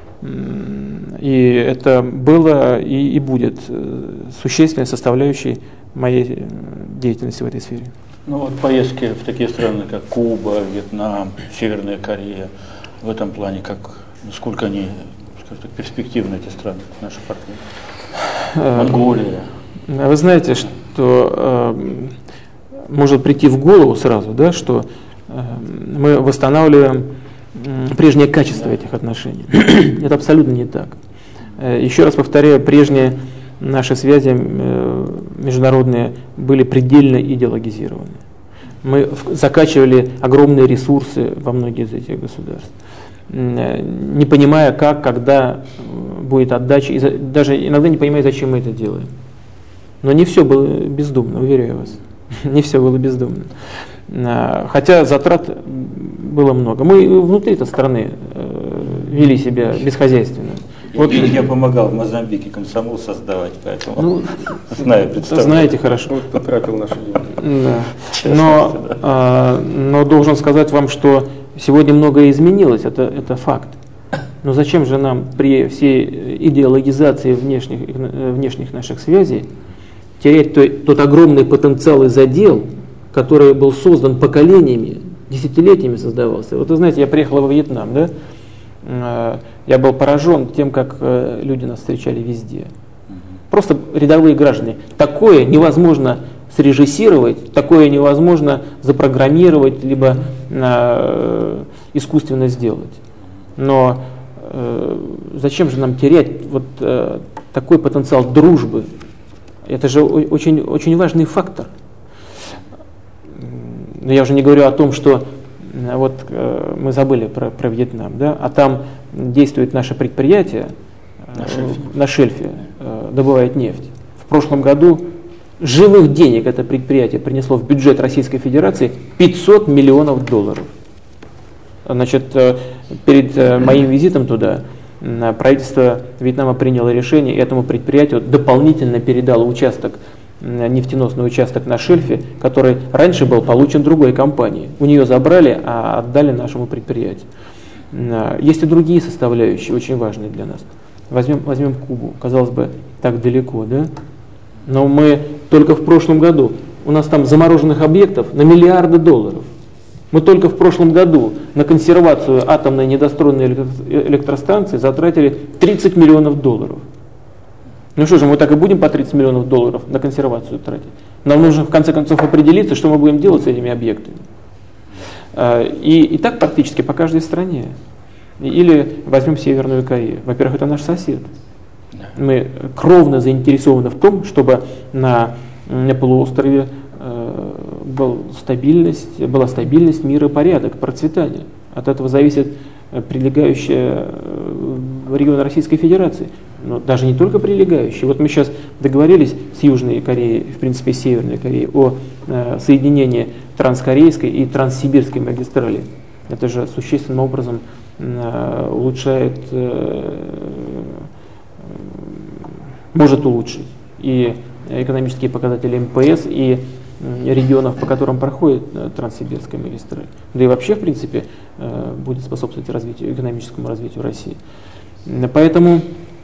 И это было и, и будет существенной составляющей моей деятельности в этой сфере.
Ну вот поездки в такие страны, как Куба, Вьетнам, Северная Корея, в этом плане, как, насколько они, скажем так, перспективны, эти страны, наши партнеры? Монголия.
Вы знаете, что э, может прийти в голову сразу, да, что э, мы восстанавливаем э, прежнее качество этих отношений. Это абсолютно не так. Э, еще раз повторяю, прежние наши связи э, международные были предельно идеологизированы. Мы закачивали огромные ресурсы во многие из этих государств, не понимая, как, когда будет отдача, и даже иногда не понимая, зачем мы это делаем. Но не все было бездумно, уверяю вас. Не все было бездумно. Хотя затрат было много. Мы внутри этой страны вели себя бесхозяйственно.
Я, вот, я помогал в Мозамбике комсомол создавать, поэтому ну, знаю, представляю.
Знаете хорошо.
Вот потратил наши деньги.
Да. Но, а, но должен сказать вам, что сегодня многое изменилось, это, это факт. Но зачем же нам при всей идеологизации внешних, внешних наших связей терять тот, тот огромный потенциал и задел, который был создан поколениями, десятилетиями создавался. Вот вы знаете, я приехал во Вьетнам, да? Я был поражен тем, как люди нас встречали везде. Просто рядовые граждане. Такое невозможно срежиссировать, такое невозможно запрограммировать, либо э, искусственно сделать. Но э, зачем же нам терять вот э, такой потенциал дружбы? Это же очень, очень важный фактор. Но я уже не говорю о том, что вот э, мы забыли про, про Вьетнам, да, а там действует наше предприятие,
на шельфе,
э, на шельфе э, добывает нефть. В прошлом году живых денег это предприятие принесло в бюджет Российской Федерации пятьсот миллионов долларов. Значит, перед моим визитом туда правительство Вьетнама приняло решение, этому предприятию дополнительно передало участок, нефтеносный участок на шельфе, который раньше был получен другой компанией. У нее забрали, а отдали нашему предприятию. Есть и другие составляющие, очень важные для нас. Возьмем, возьмем Кубу, казалось бы, так далеко, да? Но мы только в прошлом году, у нас там замороженных объектов на миллиарды долларов. Мы только в прошлом году на консервацию атомной недостроенной электростанции затратили тридцать миллионов долларов. Ну что же, мы так и будем по тридцать миллионов долларов на консервацию тратить? Нам нужно в конце концов определиться, что мы будем делать с этими объектами. И, и так практически по каждой стране. Или возьмем Северную Корею. Во-первых, это наш сосед. Мы кровно заинтересованы в том, чтобы на, на полуострове был стабильность, была стабильность, мир и порядок, процветание. От этого зависит прилегающие регионы Российской Федерации. Но даже не только прилегающие. Вот мы сейчас договорились с Южной Кореей, в принципе, с Северной Кореей, о э, соединении транскорейской и транссибирской магистрали. Это же существенным образом э, улучшает, э, может улучшить и экономические показатели эм пэ эс, и регионов, по которым проходит транссибирская магистраль. Да и вообще, в принципе, будет способствовать развитию, экономическому развитию России. Поэтому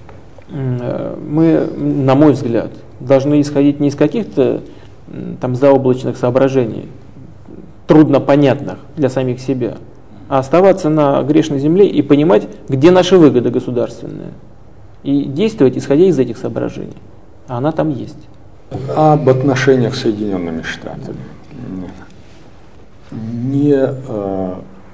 мы, на мой взгляд, должны исходить не из каких-то там заоблачных соображений, трудно понятных для самих себя, а оставаться на грешной земле и понимать, где наши выгоды государственные. И действовать, исходя из этих соображений. А она там есть.
Об отношениях с Соединенными Штатами. Не э,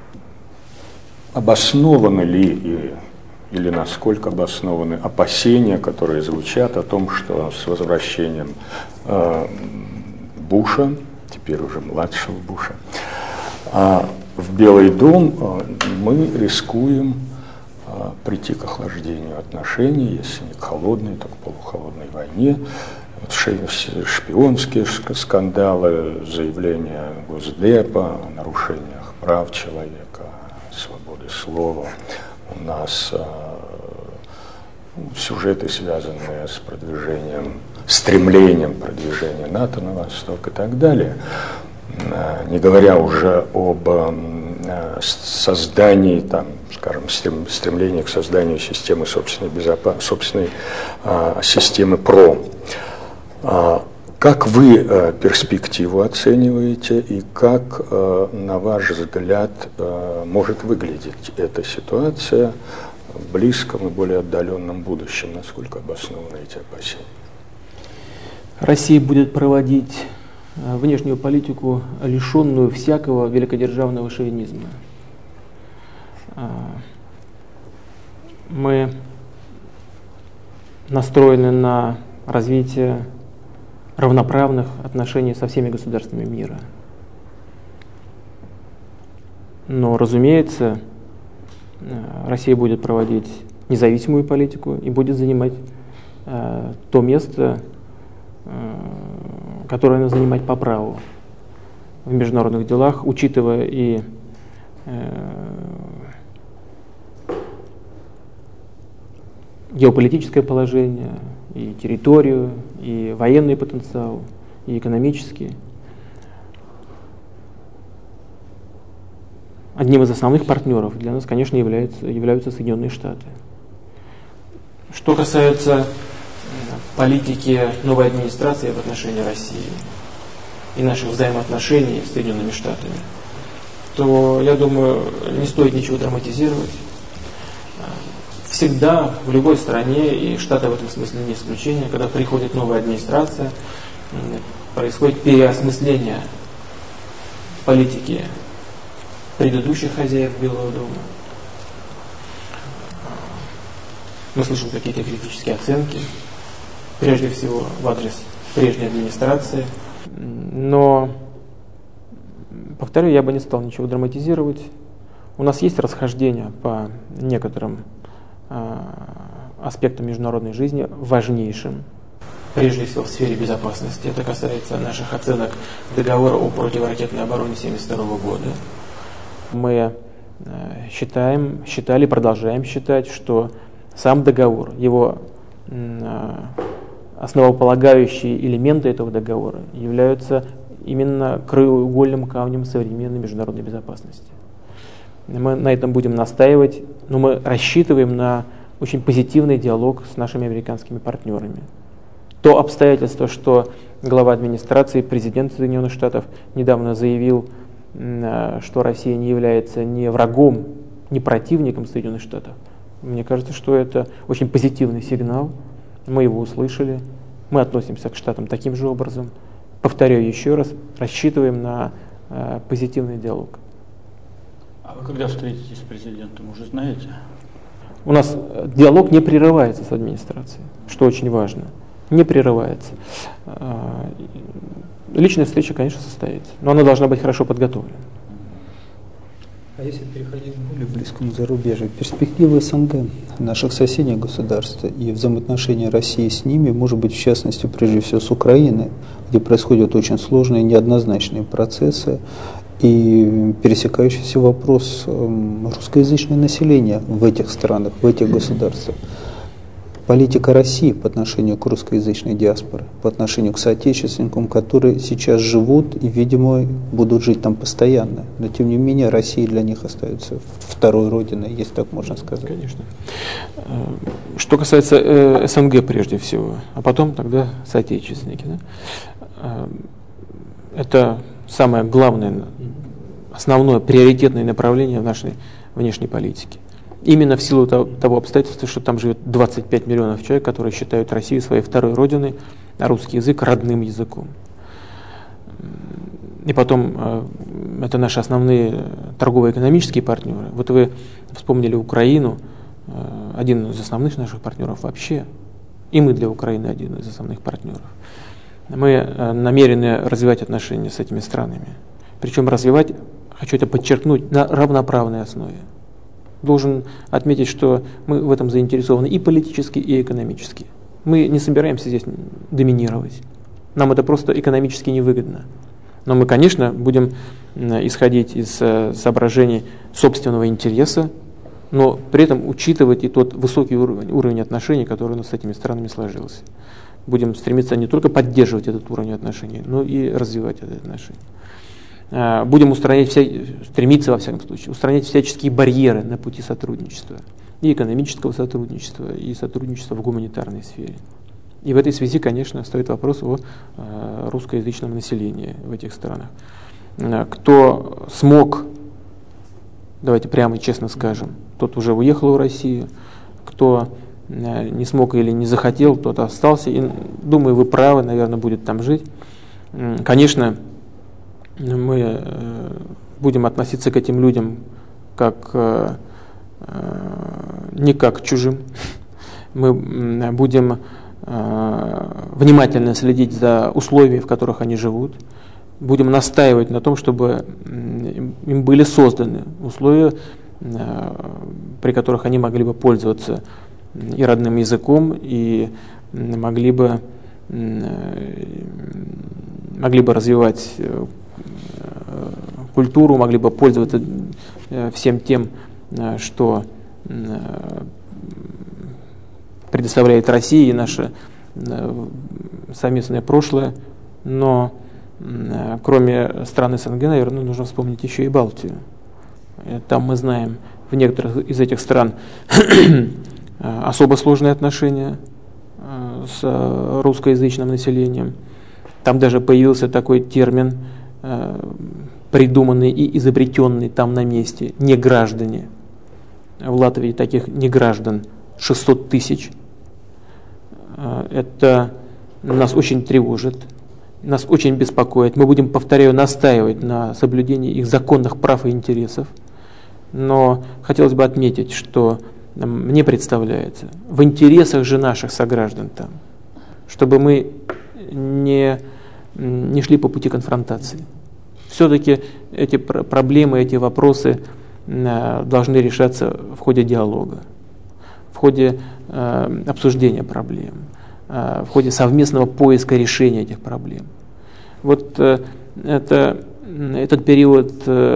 обоснованы ли и, или насколько обоснованы опасения, которые звучат о том, что с возвращением э, Буша, теперь уже младшего Буша, э, в Белый дом э, мы рискуем э, прийти к охлаждению отношений, если не к холодной, то к полухолодной войне. Шпионские скандалы, заявления Госдепа о нарушениях прав человека, свободы слова. У нас э, сюжеты, связанные с продвижением, стремлением продвижения НАТО на восток и так далее. Э, не говоря уже об э, создании, там, скажем, стрем, стремлении к созданию системы собственной, безопас... собственной э, системы ПРО. Как вы э, перспективу оцениваете и как, э, на ваш взгляд, э, может выглядеть эта ситуация в близком и более отдаленном будущем? Насколько обоснованы эти опасения?
Россия будет проводить внешнюю политику, лишенную всякого великодержавного шовинизма. Мы настроены на развитие равноправных отношений со всеми государствами мира. Но, разумеется, Россия будет проводить независимую политику и будет занимать э, то место, э, которое она занимать по праву в международных делах, учитывая и э, геополитическое положение, и территорию, и военный потенциал, и экономический. Одним из основных партнеров для нас, конечно, являются, являются Соединенные Штаты. Что касается политики новой администрации в отношении России и наших взаимоотношений с Соединенными Штатами, то, я думаю, не стоит ничего драматизировать. Всегда, в любой стране, и Штаты в этом смысле не исключение, когда приходит новая администрация, происходит переосмысление политики предыдущих хозяев Белого дома. Мы слышим какие-то критические оценки, прежде всего в адрес прежней администрации. Но, повторю, я бы не стал ничего драматизировать. У нас есть расхождения по некоторым аспектам международной жизни, важнейшим, прежде всего в сфере безопасности. Это касается наших оценок договора о противоракетной обороне тысяча девятьсот семьдесят второго года. Мы считаем, считали, продолжаем считать, что сам договор, его основополагающие элементы этого договора являются именно краеугольным камнем современной международной безопасности. Мы на этом будем настаивать, но мы рассчитываем на очень позитивный диалог с нашими американскими партнерами. То обстоятельство, что глава администрации, президент Соединенных Штатов недавно заявил, что Россия не является ни врагом, ни противником Соединенных Штатов, мне кажется, что это очень позитивный сигнал. Мы его услышали, мы относимся к Штатам таким же образом. Повторяю еще раз, рассчитываем на э, позитивный диалог.
А вы когда встретитесь с президентом, уже знаете?
У нас диалог не прерывается с администрацией, что очень важно. Не прерывается. Личная встреча, конечно, состоится, но она должна быть хорошо подготовлена.
А если переходить к более близкому зарубежью, перспективы СНГ, наших соседних государств и взаимоотношения России с ними, может быть, в частности, прежде всего с Украиной, где происходят очень сложные, неоднозначные процессы, и пересекающийся вопрос русскоязычного населения в этих странах, в этих государствах. Политика России по отношению к русскоязычной диаспоре, по отношению к соотечественникам, которые сейчас живут и, видимо, будут жить там постоянно. Но, тем не менее, Россия для них остается второй родиной, если так можно сказать.
Конечно. Что касается э, СНГ прежде всего, а потом тогда соотечественники. Да? Это самое главное, основное, приоритетное направление в нашей внешней политике. Именно в силу того, того обстоятельства, что там живет двадцать пять миллионов человек, которые считают Россию своей второй родиной, а русский язык родным языком. И потом, это наши основные торгово-экономические партнеры. Вот вы вспомнили Украину, один из основных наших партнеров вообще, и мы для Украины один из основных партнеров. Мы намерены развивать отношения с этими странами. Причем развивать, хочу это подчеркнуть, на равноправной основе. Должен отметить, что мы в этом заинтересованы и политически, и экономически. Мы не собираемся здесь доминировать. Нам это просто экономически невыгодно. Но мы, конечно, будем исходить из соображений собственного интереса, но при этом учитывать и тот высокий уровень, уровень отношений, который у нас с этими странами сложился. Будем стремиться не только поддерживать этот уровень отношений, но и развивать это отношение. Будем устранять, вся, стремиться, во всяком случае, устранять всяческие барьеры на пути сотрудничества, и экономического сотрудничества, и сотрудничества в гуманитарной сфере. И в этой связи, конечно, стоит вопрос о э, русскоязычном населении в этих странах. Кто смог, давайте прямо и честно скажем, тот уже уехал в Россию, кто э, не смог или не захотел, тот остался, и, думаю, вы правы, наверное, будет там жить. Конечно, мы э, будем относиться к этим людям как, э, э, не как к чужим. Мы э, будем э, внимательно следить за условиями, в которых они живут. Будем настаивать на том, чтобы э, им были созданы условия, э, при которых они могли бы пользоваться и родным языком, и могли бы, э, могли бы развивать э, культуру, могли бы пользоваться всем тем, что предоставляет Россия и наше совместное прошлое. Но кроме стран СНГ, наверное, нужно вспомнить еще и Балтию. Там мы знаем, в некоторых из этих стран особо сложные отношения с русскоязычным населением. Там даже появился такой термин, придуманный и изобретенный там на месте, неграждане. В Латвии таких неграждан шестьсот тысяч. Это нас очень тревожит, нас очень беспокоит. Мы будем, повторяю, настаивать на соблюдении их законных прав и интересов. Но хотелось бы отметить, что мне представляется, в интересах же наших сограждан там, чтобы мы не, не шли по пути конфронтации. Все-таки эти проблемы, эти вопросы должны решаться в ходе диалога, в ходе э, обсуждения проблем, э, в ходе совместного поиска решения этих проблем. Вот э, это, этот период э,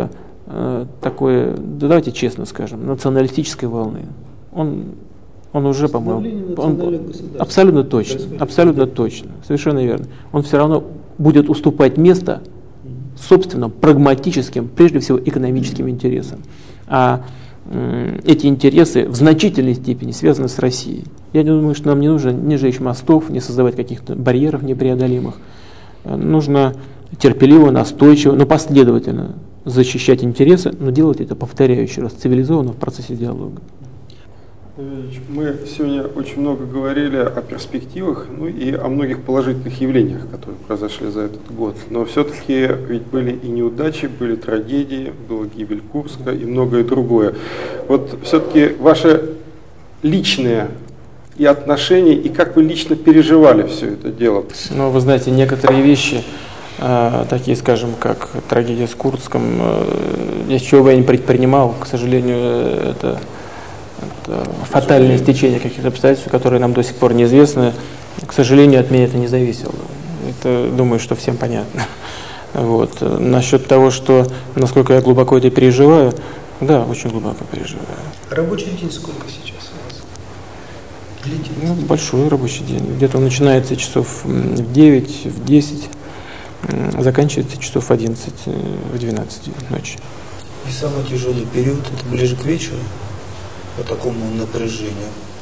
э, такой, да, давайте честно скажем, националистической волны. Он, он уже, по-моему, он, абсолютно точно, абсолютно точно, совершенно верно. Он все равно будет уступать место собственным, прагматическим, прежде всего экономическим интересам. А э, эти интересы в значительной степени связаны с Россией. Я думаю, что нам не нужно не жечь мостов, не создавать каких-то барьеров непреодолимых. Нужно терпеливо, настойчиво, но последовательно защищать интересы, но делать это, повторяю еще раз, цивилизованно в процессе диалога.
Мы сегодня очень много говорили о перспективах, ну и о многих положительных явлениях, которые произошли за этот год. Но все-таки ведь были и неудачи, были трагедии, была гибель Курска и многое другое. Вот все-таки ваше личное и отношения, и как вы лично переживали все это дело?
Ну, вы знаете, некоторые вещи, э, такие, скажем, как трагедия с Курском, э, я чего бы я не предпринимал, к сожалению, это, это фатальное стечение каких-то обстоятельств, которые нам до сих пор неизвестны. К сожалению, от меня это не зависело. Это, думаю, что всем понятно. Вот. Насчет того, что насколько я глубоко это переживаю, да, очень глубоко переживаю.
Рабочий день сколько сейчас у вас?
Ну, большой рабочий день. Где-то он начинается часов в девять, в десять, заканчивается часов в одиннадцать, в двенадцать ночи.
И самый тяжелый период — это ближе к вечеру, по такому напряжению?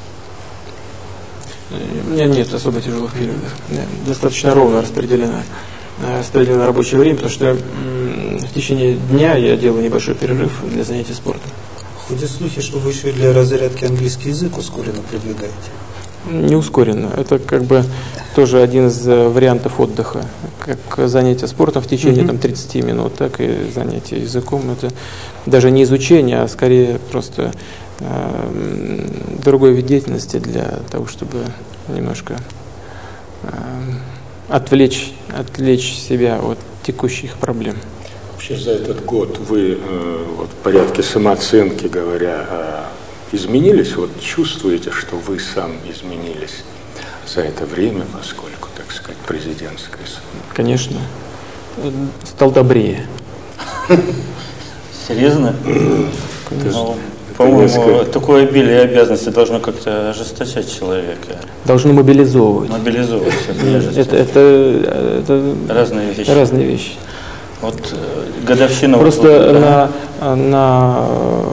У меня нет особо тяжелых периодов. Достаточно ровно распределено, распределено рабочее время, потому что в течение дня я делаю небольшой перерыв для занятий спортом.
Ходят слухи, что вы еще для разрядки английский язык ускоренно продвигаете.
Не ускоренно. Это как бы тоже один из вариантов отдыха. Как занятие спортом в течение mm-hmm. там, тридцати минут, так и занятие языком. Это даже не изучение, а скорее просто э, другой вид деятельности для того, чтобы немножко э, отвлечь, отвлечь себя от текущих проблем.
Вообще за этот год вы э, вот, в порядке самооценки говоря, э, изменились? Вот чувствуете, что вы сам изменились за это время, поскольку, так сказать, президентское?
Конечно. Стал добрее.
Серьезно?
Конечно.
По-моему, такое обилие обязанностей должно как-то ожесточать человека.
Должно мобилизовывать.
Мобилизовывать.
Это, это, это
разные вещи.
Разные вещи.
Вот годовщина.
Просто вот, да. на, на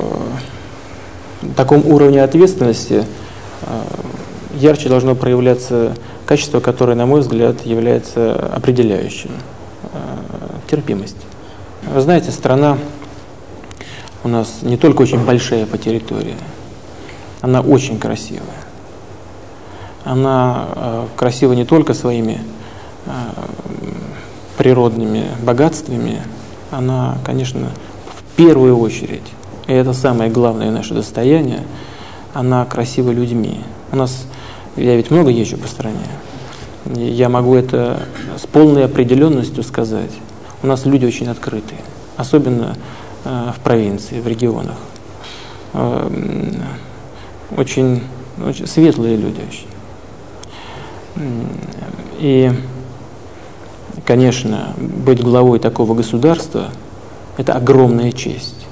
таком уровне ответственности ярче должно проявляться качество, которое, на мой взгляд, является определяющим. Терпимость. Вы знаете, страна у нас не только очень большая по территории, она очень красивая. Она красива не только своими природными богатствами, она, конечно, в первую очередь, и это самое главное наше достояние, она красива людьми. У нас, я ведь много езжу по стране, я могу это с полной определенностью сказать. У нас люди очень открытые, особенно э, в провинции, в регионах. Э, очень, очень светлые люди. Очень. И, конечно, быть главой такого государства – это огромная честь.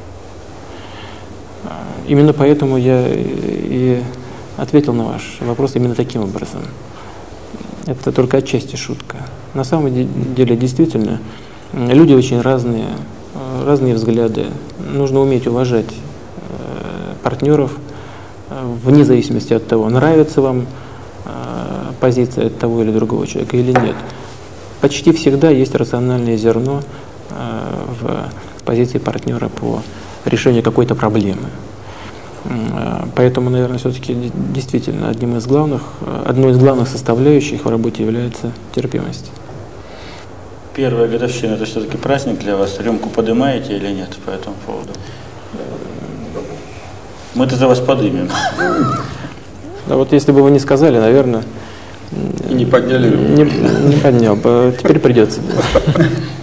Именно поэтому я и ответил на ваш вопрос именно таким образом. Это только отчасти шутка. На самом деле, действительно, люди очень разные, разные взгляды. Нужно уметь уважать партнеров вне зависимости от того, нравится вам позиция того или другого человека или нет. Почти всегда есть рациональное зерно в позиции партнера по решению какой-то проблемы. Поэтому, наверное, все-таки действительно одним из главных, одной из главных составляющих в работе является терпимость.
Первая годовщина – это все-таки праздник для вас? Рюмку поднимаете или нет по этому поводу? Мы-то за вас подымем.
Да вот если бы вы не сказали, наверное…
И не подняли рюмку.
Не, не поднял бы, теперь придется.